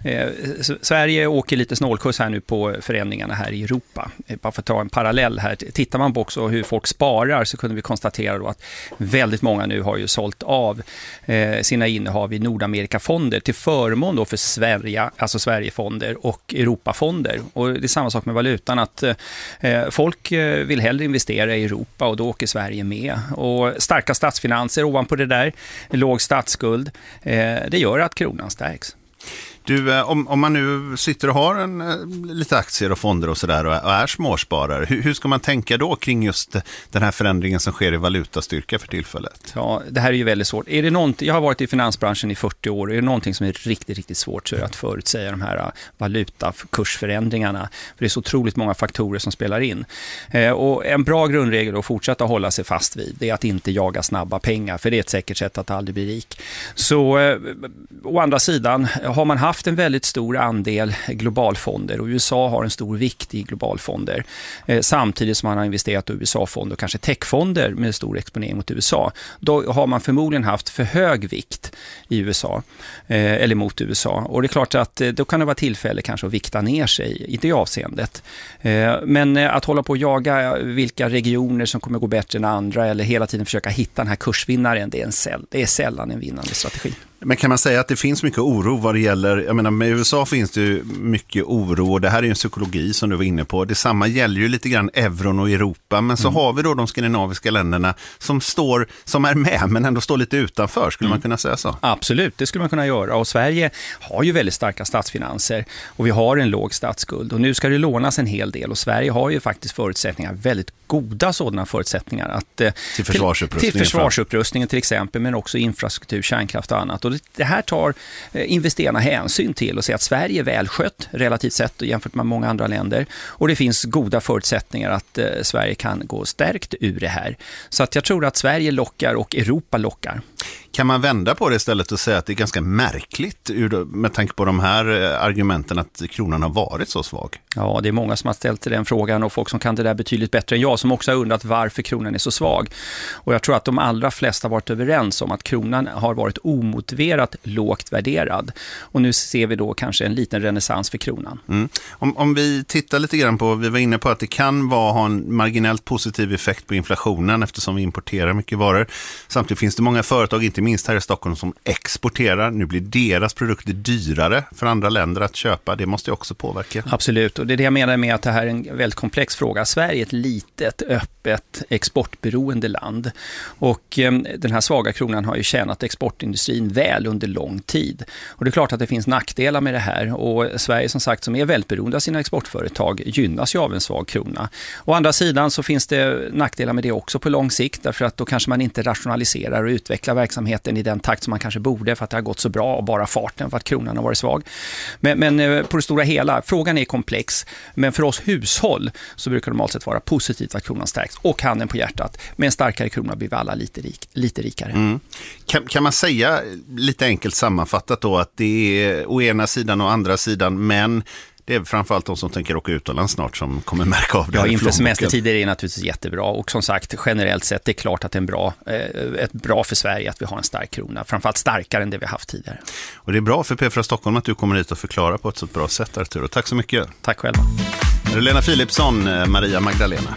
Sverige åker lite snålkurs här nu på förändringarna här i Europa. Bara för att ta en parallell här. Tittar man på också hur folk sparar så kunde vi konstatera då att väldigt många nu har ju sålt av sina innehav i Nordamerikafonder till förmån då för Sverige, alltså Sverigefonder och Europafonder. Och det är samma sak med valutan, att folk vill hellre investera i Europa och då åker Sverige med. Och starka statsfinanser ovanpå det där, låg statsskuld, det gör att kronan stärks. Du, om man nu sitter och har lite aktier och fonder och sådär och är småsparare, hur ska man tänka då kring just den här förändringen som sker i valutastyrka för tillfället? Ja, det här är ju väldigt svårt. Är det jag har varit i finansbranschen i 40 år, och är det någonting som är riktigt, riktigt svårt så är det att förutsäga de här valutakursförändringarna. För det är så otroligt många faktorer som spelar in. Och en bra grundregel att fortsätta hålla sig fast vid, det är att inte jaga snabba pengar, för det är ett säkert sätt att aldrig bli rik. Så å andra sidan har man haft en väldigt stor andel globalfonder, och USA har en stor vikt i globalfonder, samtidigt som man har investerat i USA-fonder och kanske techfonder med stor exponering mot USA. Då har man förmodligen haft för hög vikt i USA eller mot USA, och det är klart att då kan det vara tillfälle kanske att vikta ner sig i det avseendet. Men att hålla på och jaga vilka regioner som kommer gå bättre än andra eller hela tiden försöka hitta den här kursvinnaren, det är sällan en vinnande strategi. Men kan man säga att det finns mycket oro vad det gäller, jag menar med USA finns det ju mycket oro, och det här är ju en psykologi som du var inne på. Detsamma gäller ju lite grann euron och Europa, men så har vi då de skandinaviska länderna som är med men ändå står lite utanför, skulle man kunna säga så? Absolut, det skulle man kunna göra, och Sverige har ju väldigt starka statsfinanser och vi har en låg statsskuld, och nu ska det lånas en hel del, och Sverige har ju faktiskt förutsättningar, väldigt goda sådana förutsättningar att till försvarsupprustningen till exempel, men också infrastruktur, kärnkraft och annat. Och det här tar investerarna hänsyn till och säger att Sverige är välskött relativt sett jämfört med många andra länder, och det finns goda förutsättningar att Sverige kan gå stärkt ur det här. Så att jag tror att Sverige lockar och Europa lockar. Kan man vända på det istället och säga att det är ganska märkligt med tanke på de här argumenten att kronan har varit så svag? Ja, det är många som har ställt den frågan, och folk som kan det där betydligt bättre än jag som också har undrat varför kronan är så svag. Och jag tror att de allra flesta har varit överens om att kronan har varit omotiverat lågt värderad. Och nu ser vi då kanske en liten renässans för kronan. Mm. Om vi tittar lite grann på, vi var inne på att det kan ha en marginellt positiv effekt på inflationen eftersom vi importerar mycket varor. Samtidigt finns det många företag, inte minst här i Stockholm, som exporterar. Nu blir deras produkter dyrare för andra länder att köpa. Det måste ju också påverka. Absolut, och det är det jag menar med att det här är en väldigt komplex fråga. Sverige är ett litet, öppet, exportberoende land. Och den här svaga kronan har ju tjänat exportindustrin väl under lång tid. Och det är klart att det finns nackdelar med det här. Och Sverige som sagt, som är väldigt beroende av sina exportföretag, gynnas ju av en svag krona. Å andra sidan så finns det nackdelar med det också på lång sikt, därför att då kanske man inte rationaliserar och utvecklar verksamheten verksamheten i den takt som man kanske borde för att det har gått så bra och bara farten för att kronan har varit svag. Men på det stora hela, frågan är komplex, men för oss hushåll så brukar det normalt sett vara positivt att kronan stärks, och handen på hjärtat, med en starkare krona blir vi alla lite rikare. Mm. Kan man säga lite enkelt sammanfattat då att det är å ena sidan och andra sidan, men det är framförallt de som tänker åka utomlands snart som kommer märka av det. Ja, inför semestertider är det naturligtvis jättebra, och som sagt, generellt sett det är klart att det är bra för Sverige att vi har en stark krona, framförallt starkare än det vi har haft tidigare. Och det är bra för P4 Stockholm att du kommer hit och förklarar på ett så bra sätt, Arturo. Tack så mycket. Tack själva. Lena Philipsson, Maria Magdalena.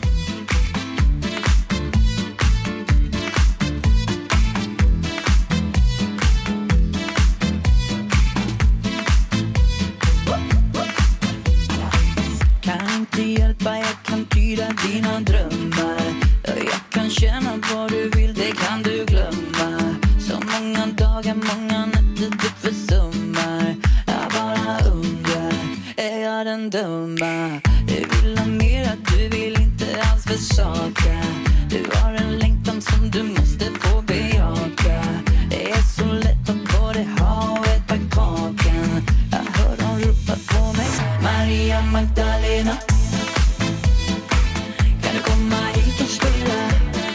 Jag kan tyda dina drömmar. Jag kan känna vad du vill, det kan du glömma. Så många dagar, många nätter du försummar. Jag bara undrar, är jag den dumma? Du vill ha mer, att du vill inte alls försaka. Du har en längtan som du måste få bejaka. Det är så lätt att både ha och äta kakan. Jag hör dem ropa på mig, Maria Magdalena. Kan du komma hit och spela?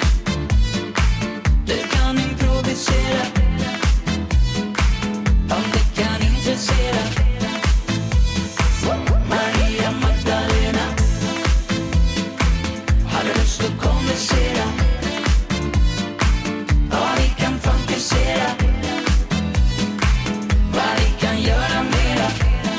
Du kan improvisera. Om det kan intressera. Maria Magdalena. Har du lust att konversera? Ja, vi kan fantisera. Vad vi kan göra mera.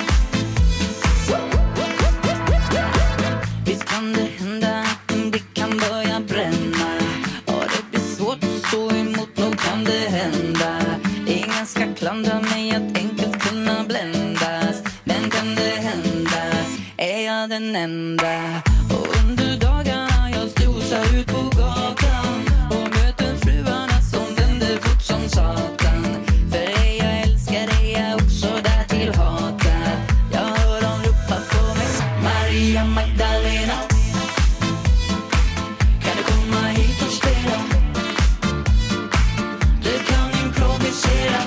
Visst kan det hända att en blick kan börja bränna, och det blir svårt att stå emot, nog kan det hända. Ingen ska klandra mig att enkelt kunna bländas, men kan det hända, är jag den enda? Och under dagarna jag strosar ut på gatan och möter fruarna som vänder fort som satan. För dig jag älskar, dig jag också där till hatar. Jag hör dem ropa på mig, Maria Magdalena. Kan du komma hit och spela? Du kan improvisera.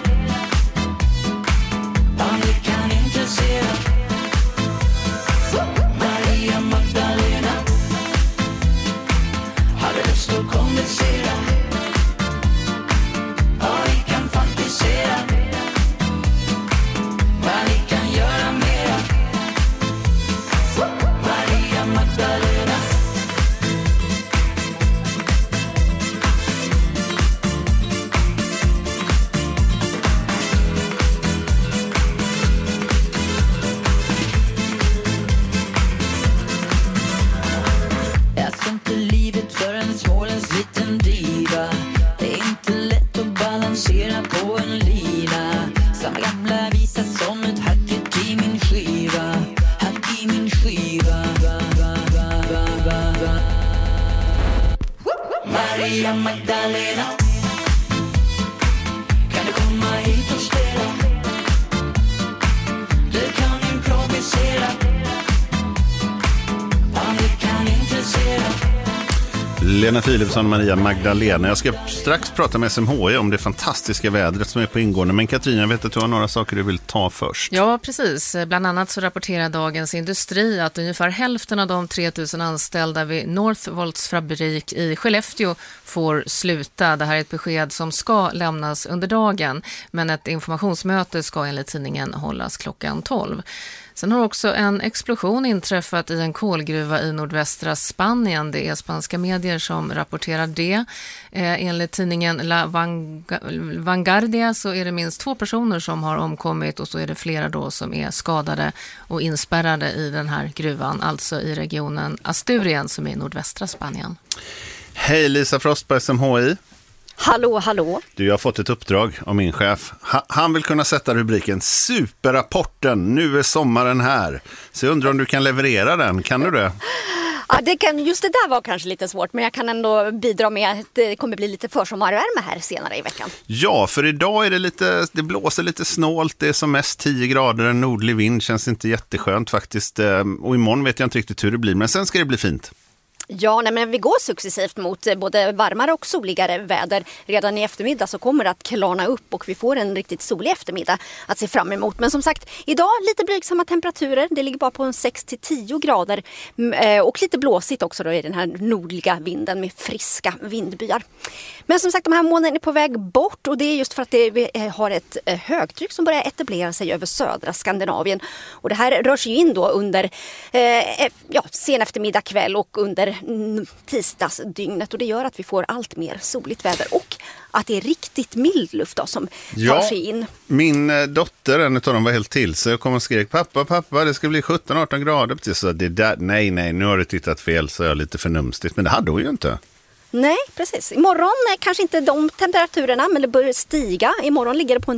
Om det kan intressera. Maria Magdalena. Har du lust att konversera? Ja, vi kan fantisera. Vad vi kan göra mera. Maria Magdalena. Jag ser inte livet för en småländsk liten diva. Det är inte lätt att balansera på en lina. Samma gamla visa som ett hack i min skiva. Hack i min skiva. Maria Magdalena. Kan du komma hit och spela? Du kan improvisera. Om det kan intressera. Lena Philipsson och Maria Magdalena. Jag ska strax prata med SMHI om det fantastiska vädret som är på ingående. Men Katrina, jag vet att du har några saker du vill ta först. Ja, precis. Bland annat så rapporterar Dagens Industri att ungefär hälften av de 3000 anställda vid Northvolts fabrik i Skellefteå får sluta. Det här är ett besked som ska lämnas under dagen, men ett informationsmöte ska enligt tidningen hållas klockan 12. Sen har också en explosion inträffat i en kolgruva i nordvästra Spanien. Det är spanska medier som rapporterar det. Enligt tidningen La Vanguardia så är det minst 2 personer som har omkommit, och så är det flera då som är skadade och inspärrade i den här gruvan, alltså i regionen Asturien som är i nordvästra Spanien. Hej, Lisa Frostberg, SMHI. Hallå, hallå. Du, jag har fått ett uppdrag av min chef. Han vill kunna sätta rubriken Superrapporten, nu är sommaren här. Så jag undrar om du kan leverera den, kan du det? Ja, just det där var kanske lite svårt, men jag kan ändå bidra med att det kommer bli lite försommarvärme här senare i veckan. Ja, för idag är det blåser lite snålt, det är som mest 10 grader, en nordlig vind, känns inte jätteskönt faktiskt. Och imorgon vet jag inte riktigt hur det blir, men sen ska det bli fint. Ja, nej, men vi går successivt mot både varmare och soligare väder. Redan i eftermiddag så kommer det att klarna upp och vi får en riktigt solig eftermiddag att se fram emot. Men som sagt, idag lite blygsamma temperaturer. Det ligger bara på en 6-10 grader och lite blåsigt också då i den här nordliga vinden med friska vindbyar. Men som sagt, de här molnen är på väg bort och det är just för att vi har ett högtryck som börjar etablera sig över södra Skandinavien. Och det här rör sig in då under sen eftermiddag kväll och under tisdagsdygnet och det gör att vi får allt mer soligt väder och att det är riktigt mild luft då, som tar sig in. Min dotter, en av dem var helt till sig och kom och skrek pappa, det ska bli 17-18 grader. Så det där, nej, nu har du tittat fel, så jag lite förnumstigt. Men det hade hon ju inte. Nej, precis. Imorgon är kanske inte de temperaturerna, men det börjar stiga. Imorgon ligger det på en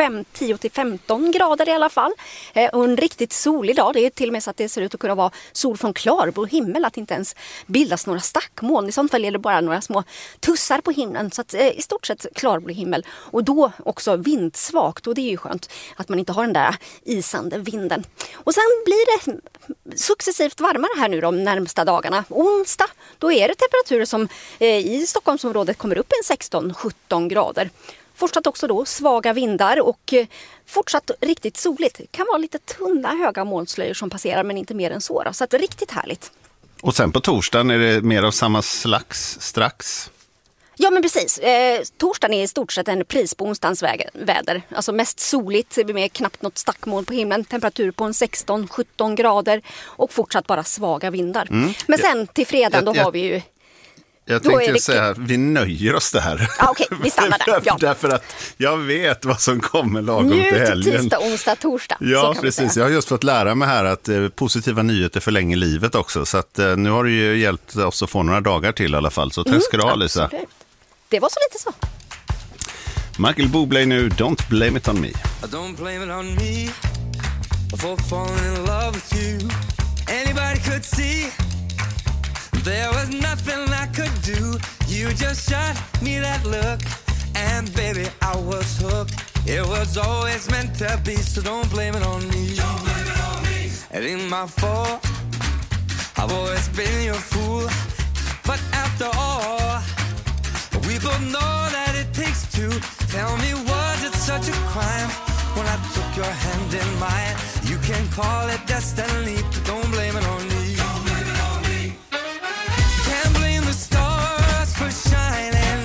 10-15 grader i alla fall. Och en riktigt solig dag. Det är till och med så att det ser ut att kunna vara sol från klarblå himmel. Att det inte ens bildas några stackmoln. I sånt fall är det bara några små tussar på himlen. Så att i stort sett klarblå himmel. Och då också vindsvagt. Och det är ju skönt att man inte har den där isande vinden. Och sen blir det successivt varmare här nu de närmsta dagarna. Onsdag, då är det temperaturer som i Stockholmsområdet kommer upp en 16-17 grader. Fortsatt också då svaga vindar och fortsatt riktigt soligt. Det kan vara lite tunna höga molnslöjor som passerar men inte mer än så. Så att det är riktigt härligt. Och sen på torsdagen är det mer av samma slags strax? Ja men precis. Torsdagen är i stort sett en pris på onsdagens väder. Alltså mest soligt med knappt något stackmoln på himlen. Temperatur på en 16-17 grader och fortsatt bara svaga vindar. Men sen till fredagen då har vi ju... Jag tänkte säga att vi nöjer oss där. Ja, okej, vi stannar där. Ja. Därför att jag vet vad som kommer lagom till helgen. Tisdag, onsdag, torsdag. Ja, precis. Jag har just fått lära mig här att positiva nyheter förlänger livet också. Så att, nu har det ju hjälpt oss att få några dagar till i alla fall. Så tack ska du ha, Lisa. Absolut. Det var så lite så. Michael Bublé nu, Don't Blame It On Me. Don't blame it on me for falling in love with you. Anybody could see there was nothing I could do. You just shot me that look, and baby, I was hooked. It was always meant to be, so don't blame it on me. Don't blame it on me. It ain't my fault. I've always been your fool. But after all, we both know that it takes two. Tell me, was it such a crime when I took your hand in mine? You can call it destiny, but don't blame it on me. Don't blame it on me. Can't blame the stars for shining.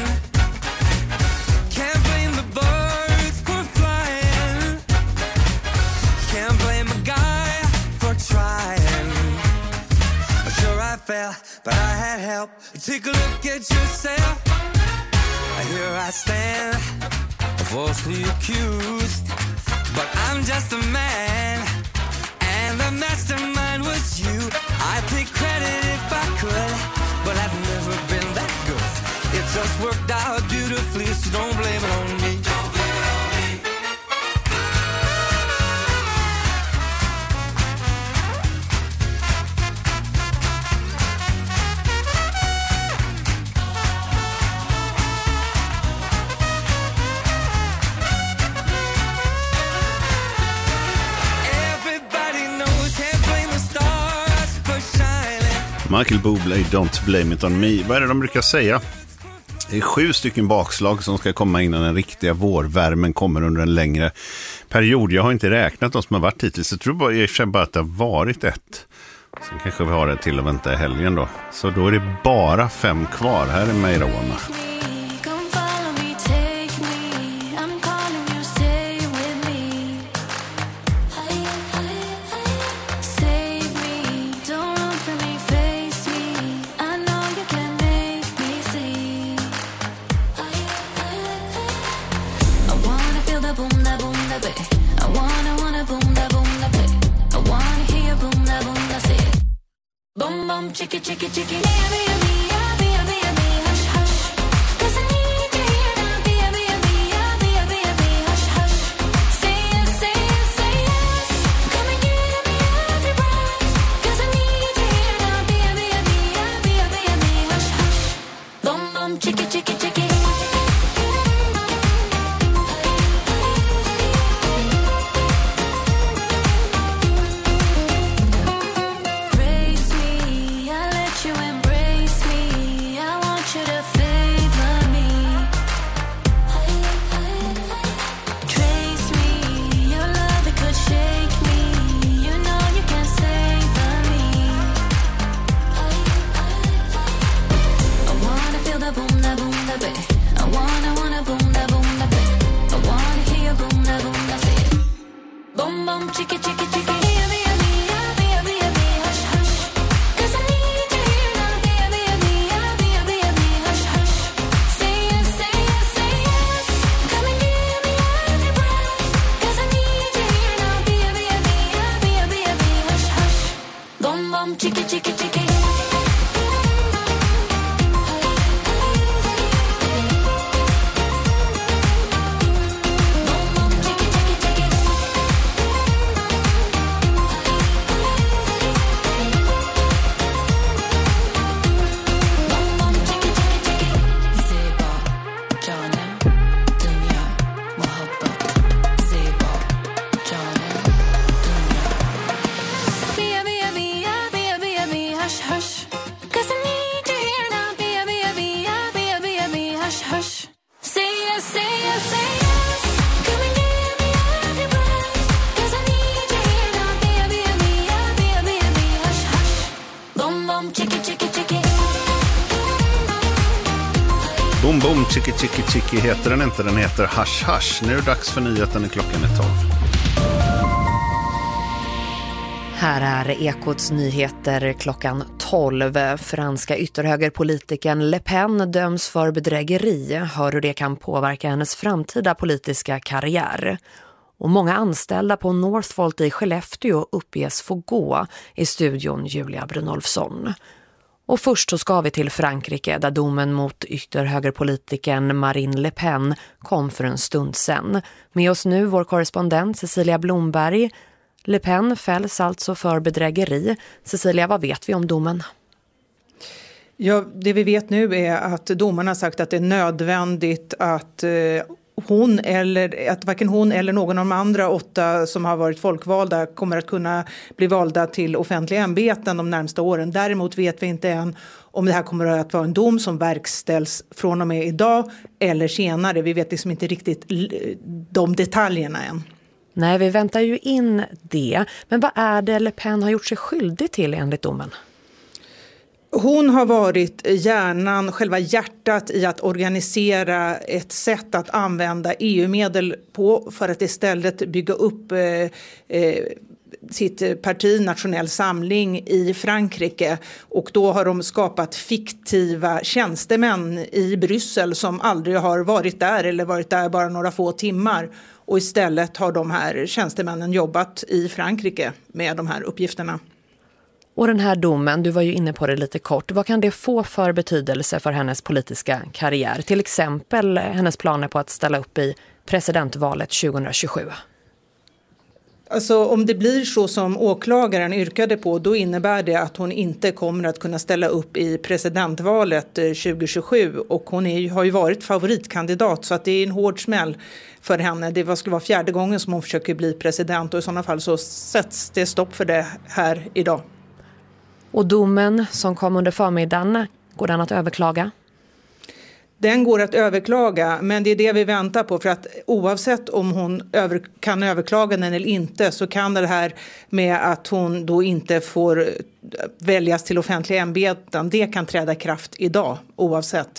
Can't blame the birds for flying. Can't blame a guy for trying. Sure I fell, but I had help. Take a look at yourself. Here I stand, falsely accused, but I'm just a man, and the mastermind was you. I'd take credit if I could, but I've never been that good. It just worked out beautifully, so don't blame it on me. Don't blame it on me. Michael Bublé, Don't Blame It On Me. Vad är det de brukar säga? Det är 7 stycken bakslag som ska komma innan den riktiga vårvärmen kommer under en längre period. Jag har inte räknat de som har varit hittills. Jag tror bara att det har varit ett. Sen kanske vi har det till att vänta i helgen då. Så då är det bara 5 kvar. Här är Meirona. Chicky, chicky, chicky. Hush, hush. 'Cause I need you here now. Hush, hush. Say yes, say yes, say yes. Come and give me every breath. 'Cause I need you here now. Hush, hush. Bum, bum, chicky, chicky, chicky. Embrace me, I let you embrace bum, chicka, chicka, chicka. Baby, baby, baby, hush, hush. 'Cause I need you here now. Baby, baby, baby, hush, hush. Say yes, say yes, say yes. Come and give me every breath. 'Cause I need you here now. Baby, baby, baby, hush, hush. Bum, bum, chicka, chicka, chicka. Boom boom chicki chicki chicki heter den inte, den heter Hush Hush. Nu är det dags för nyheten, klockan är 12. Här är Ekots nyheter klockan 12. Franska ytterhögerpolitikern Le Pen döms för bedrägeri. Hör hur det kan påverka hennes framtida politiska karriär. Och många anställda på Northvolt i Skellefteå uppges få gå, i studion Julia Brynolfsson. Och först så ska vi till Frankrike där domen mot ytterhögerpolitikern Marine Le Pen kom för en stund sedan. Med oss nu vår korrespondent Cecilia Blomberg. Le Pen fälls alltså för bedrägeri. Cecilia, vad vet vi om domen? Ja, det vi vet nu är att domarna har sagt att det är nödvändigt att varken hon eller någon av de andra 8 som har varit folkvalda kommer att kunna bli valda till offentliga ämbeten de närmsta åren. Däremot vet vi inte än om det här kommer att vara en dom som verkställs från och med idag eller senare. Vi vet liksom inte riktigt de detaljerna än. Nej, vi väntar ju in det. Men vad är det Le Pen har gjort sig skyldig till enligt domen? Hon har varit hjärnan, själva hjärtat i att organisera ett sätt att använda EU-medel på för att istället bygga upp sitt parti Nationell Samling i Frankrike. Och då har de skapat fiktiva tjänstemän i Bryssel som aldrig har varit där eller varit där bara några få timmar. Och istället har de här tjänstemännen jobbat i Frankrike med de här uppgifterna. Och den här domen, du var ju inne på det lite kort. Vad kan det få för betydelse för hennes politiska karriär? Till exempel hennes planer på att ställa upp i presidentvalet 2027. Alltså om det blir så som åklagaren yrkade på, då innebär det att hon inte kommer att kunna ställa upp i presidentvalet 2027. Och hon har ju varit favoritkandidat, så att det är en hård smäll för henne. Det skulle vara 4:e gången som hon försöker bli president och i sådana fall så sätts det stopp för det här idag. Och domen som kom under förmiddagen, går den att överklaga? Den går att överklaga, men det är det vi väntar på. För att oavsett om hon kan överklaga den eller inte, så kan det här med att hon då inte får väljas till offentliga ämbeten, det kan träda i kraft idag oavsett.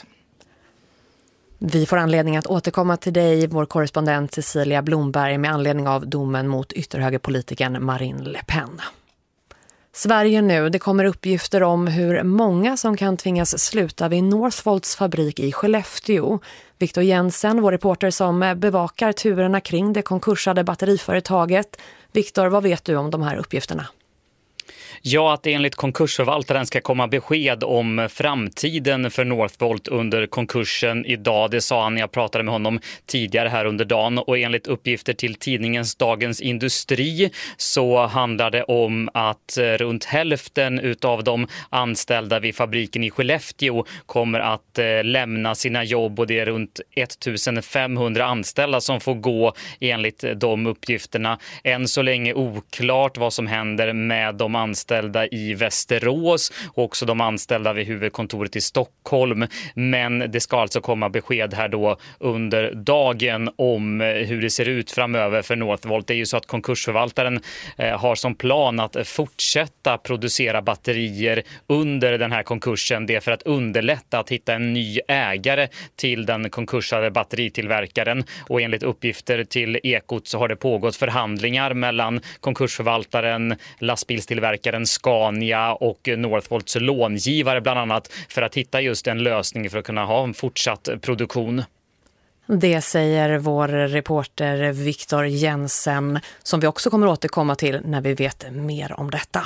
Vi får anledning att återkomma till dig, vår korrespondent Cecilia Blomberg, med anledning av domen mot ytterhögerpolitikern Marine Le Pen. Sverige nu, det kommer uppgifter om hur många som kan tvingas sluta vid Northvolts fabrik i Skellefteå. Viktor Jensen, vår reporter som bevakar turerna kring det konkursade batteriföretaget. Viktor, vad vet du om de här uppgifterna? Ja, att det enligt konkursförvaltaren ska komma besked om framtiden för Northvolt under konkursen idag. Det sa han när jag pratade med honom tidigare här under dagen. Och enligt uppgifter till tidningens Dagens Industri så handlar det om att runt hälften utav de anställda vid fabriken i Skellefteå kommer att lämna sina jobb. Och det är runt 1500 anställda som får gå enligt de uppgifterna. Än så länge oklart vad som händer med de anställda anställda i Västerås och också de anställda vid huvudkontoret i Stockholm. Men det ska alltså komma besked här då under dagen om hur det ser ut framöver för Northvolt. Det är ju så att konkursförvaltaren har som plan att fortsätta producera batterier under den här konkursen. Det är för att underlätta att hitta en ny ägare till den konkursade batteritillverkaren. Och enligt uppgifter till Ekot så har det pågått förhandlingar mellan konkursförvaltaren, lastbilstillverkaren Scania och Northvolts långivare bland annat för att hitta just en lösning för att kunna ha en fortsatt produktion. Det säger vår reporter Viktor Jensen, som vi också kommer återkomma till när vi vet mer om detta.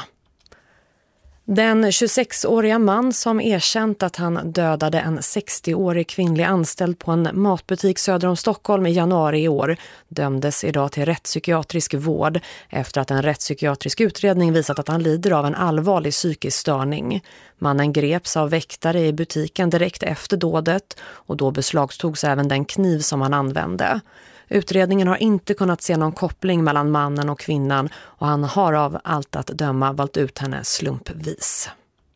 Den 26-åriga man som erkänt att han dödade en 60-årig kvinnlig anställd på en matbutik söder om Stockholm i januari i år dömdes idag till rättspsykiatrisk vård efter att en rättspsykiatrisk utredning visat att han lider av en allvarlig psykisk störning. Mannen greps av väktare i butiken direkt efter dådet och då beslagtogs även den kniv som han använde. Utredningen har inte kunnat se någon koppling mellan mannen och kvinnan och han har av allt att döma valt ut henne slumpvis.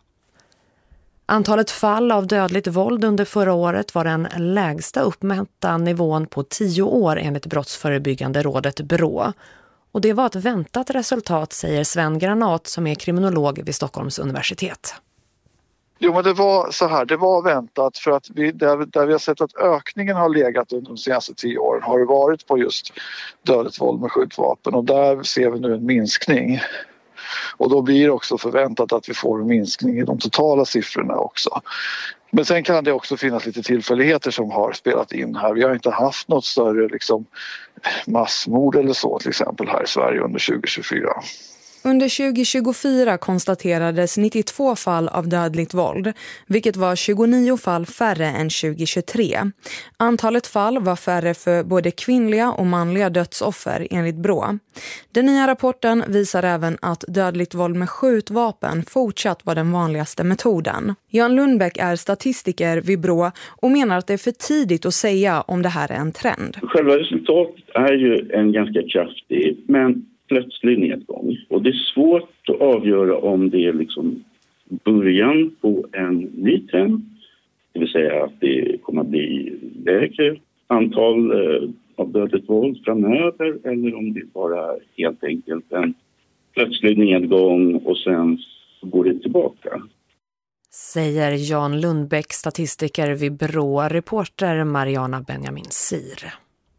Antalet fall av dödligt våld under förra året var den lägsta uppmätta nivån på 10 år enligt Brottsförebyggande rådet BRÅ. Och det var ett väntat resultat, säger Sven Granat som är kriminolog vid Stockholms universitet. Jo, men det var så här, det var väntat för att där vi har sett att ökningen har legat under de senaste 10 åren har det varit på just dödligt våld med skjutvapen och där ser vi nu en minskning. Och då blir det också förväntat att vi får en minskning i de totala siffrorna också. Men sen kan det också finnas lite tillfälligheter som har spelat in här. Vi har inte haft något större massmord eller så till exempel här i Sverige under 2024. Under 2024 konstaterades 92 fall av dödligt våld, vilket var 29 fall färre än 2023. Antalet fall var färre för både kvinnliga och manliga dödsoffer enligt BRÅ. Den nya rapporten visar även att dödligt våld med skjutvapen fortsatt var den vanligaste metoden. Jan Lundbäck är statistiker vid BRÅ och menar att det är för tidigt att säga om det här är en trend. Själva resultatet är ju en ganska kraftig, men plötslig nedgång. Och det är svårt att avgöra om det är början på en ny trend. Det vill säga att det kommer att bli lägre antal av dödligt våld framöver. Eller om det bara är helt enkelt en plötslig nedgång och sen går det tillbaka. Säger Jan Lundbäck, statistiker vid BRÅ, reporter Mariana Benjamin Sir.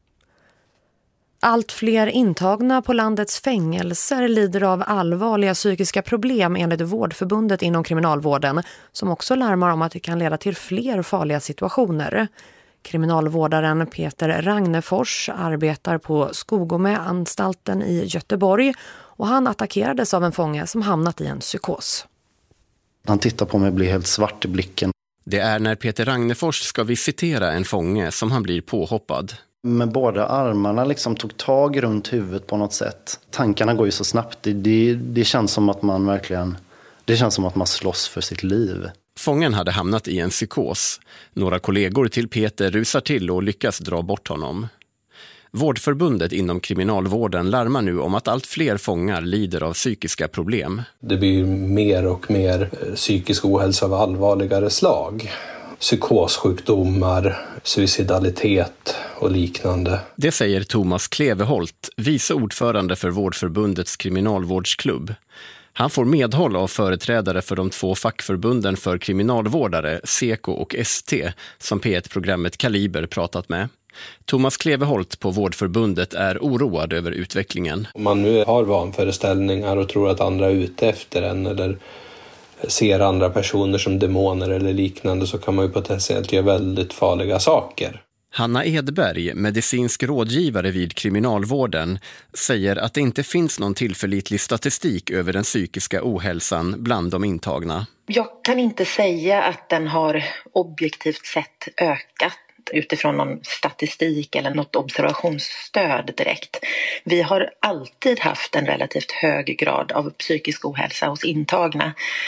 Allt fler intagna på landets fängelser lider av allvarliga psykiska problem enligt Vårdförbundet inom kriminalvården som också larmar om att det kan leda till fler farliga situationer. Kriminalvårdaren Peter Ragnefors arbetar på Skogome-anstalten i Göteborg och han attackerades av en fånge som hamnat i en psykos. Han tittar på mig och blir helt svart i blicken. Det är när Peter Ragnefors ska visitera en fånge som han blir påhoppad. Med båda armarna tog tag runt huvudet på något sätt. Tankarna går ju så snabbt. Det känns som att man verkligen... Det känns som att man slåss för sitt liv. Fången hade hamnat i en psykos. Några kollegor till Peter rusar till och lyckas dra bort honom. Vårdförbundet inom kriminalvården larmar nu om att allt fler fångar lider av psykiska problem. Det blir mer och mer psykisk ohälsa av allvarligare slag. Psykossjukdomar, suicidalitet och liknande. Det säger Thomas Kleveholt, vice ordförande för Vårdförbundets kriminalvårdsklubb. Han får medhåll av företrädare för de 2 fackförbunden för kriminalvårdare, SEKO och ST, som P1-programmet Kaliber pratat med. Thomas Kleveholt på Vårdförbundet är oroad över utvecklingen. Om man nu har vanföreställningar och tror att andra är ute efter en eller ser andra personer som demoner eller liknande så kan man ju potentiellt göra väldigt farliga saker. Hanna Edberg, medicinsk rådgivare vid kriminalvården, säger att det inte finns någon tillförlitlig statistik över den psykiska ohälsan bland de intagna. Jag kan inte säga att den har objektivt sett ökat utifrån någon statistik eller något observationsstöd direkt. Vi har alltid haft en relativt hög grad av psykisk ohälsa hos intagna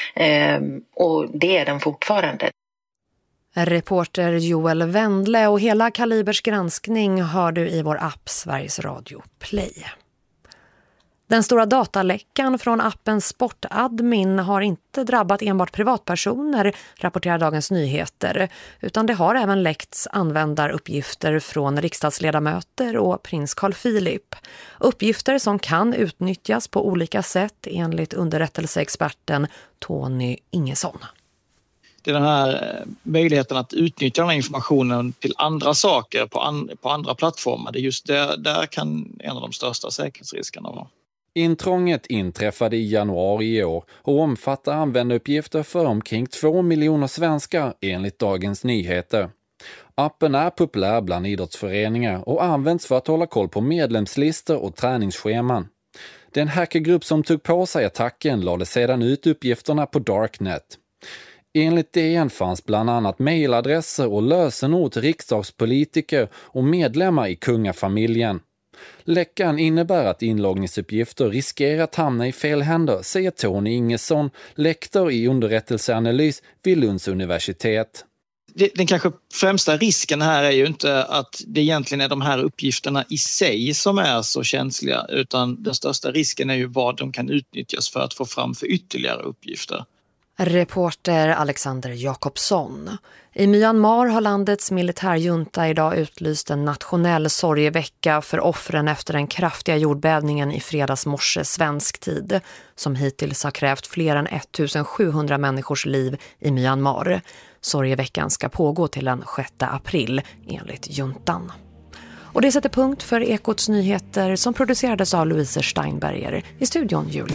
och det är den fortfarande. Reporter Joel Wendle och hela Kalibers granskning hör du i vår app Sveriges Radio Play. Den stora dataläckan från appen Sportadmin har inte drabbat enbart privatpersoner, rapporterar Dagens Nyheter, utan det har även läckts användaruppgifter från riksdagsledamöter och prins Carl Philip. Uppgifter som kan utnyttjas på olika sätt enligt underrättelseexperten Tony Ingesson. Det är den här möjligheten att utnyttja den här informationen till andra saker på andra plattformar. Det är just där kan en av de största säkerhetsriskerna vara. Intrånget inträffade i januari i år och omfattar användaruppgifter för omkring 2 miljoner svenskar enligt Dagens Nyheter. Appen är populär bland idrottsföreningar och används för att hålla koll på medlemslistor och träningsscheman. Den hackergrupp som tog på sig attacken lade sedan ut uppgifterna på Darknet. Enligt DN fanns bland annat mejladresser och lösenord till riksdagspolitiker och medlemmar i kungafamiljen. Läckan innebär att inloggningsuppgifter riskerar att hamna i fel händer, säger Tony Ingesson, lektor i underrättelseanalys vid Lunds universitet. Den kanske främsta risken här är ju inte att det egentligen är de här uppgifterna i sig som är så känsliga, utan den största risken är ju vad de kan utnyttjas för att få fram för ytterligare uppgifter. Reporter Alexander Jakobsson. I Myanmar har landets militärjunta idag utlyst en nationell sorgevecka för offren efter den kraftiga jordbävningen i fredags morse svensk tid, som hittills har krävt fler än 1700 människors liv i Myanmar. Sorgeveckan ska pågå till den 6 april enligt juntan. Och det sätter punkt för Ekots nyheter som producerades av Louise Steinberger. I studion Julia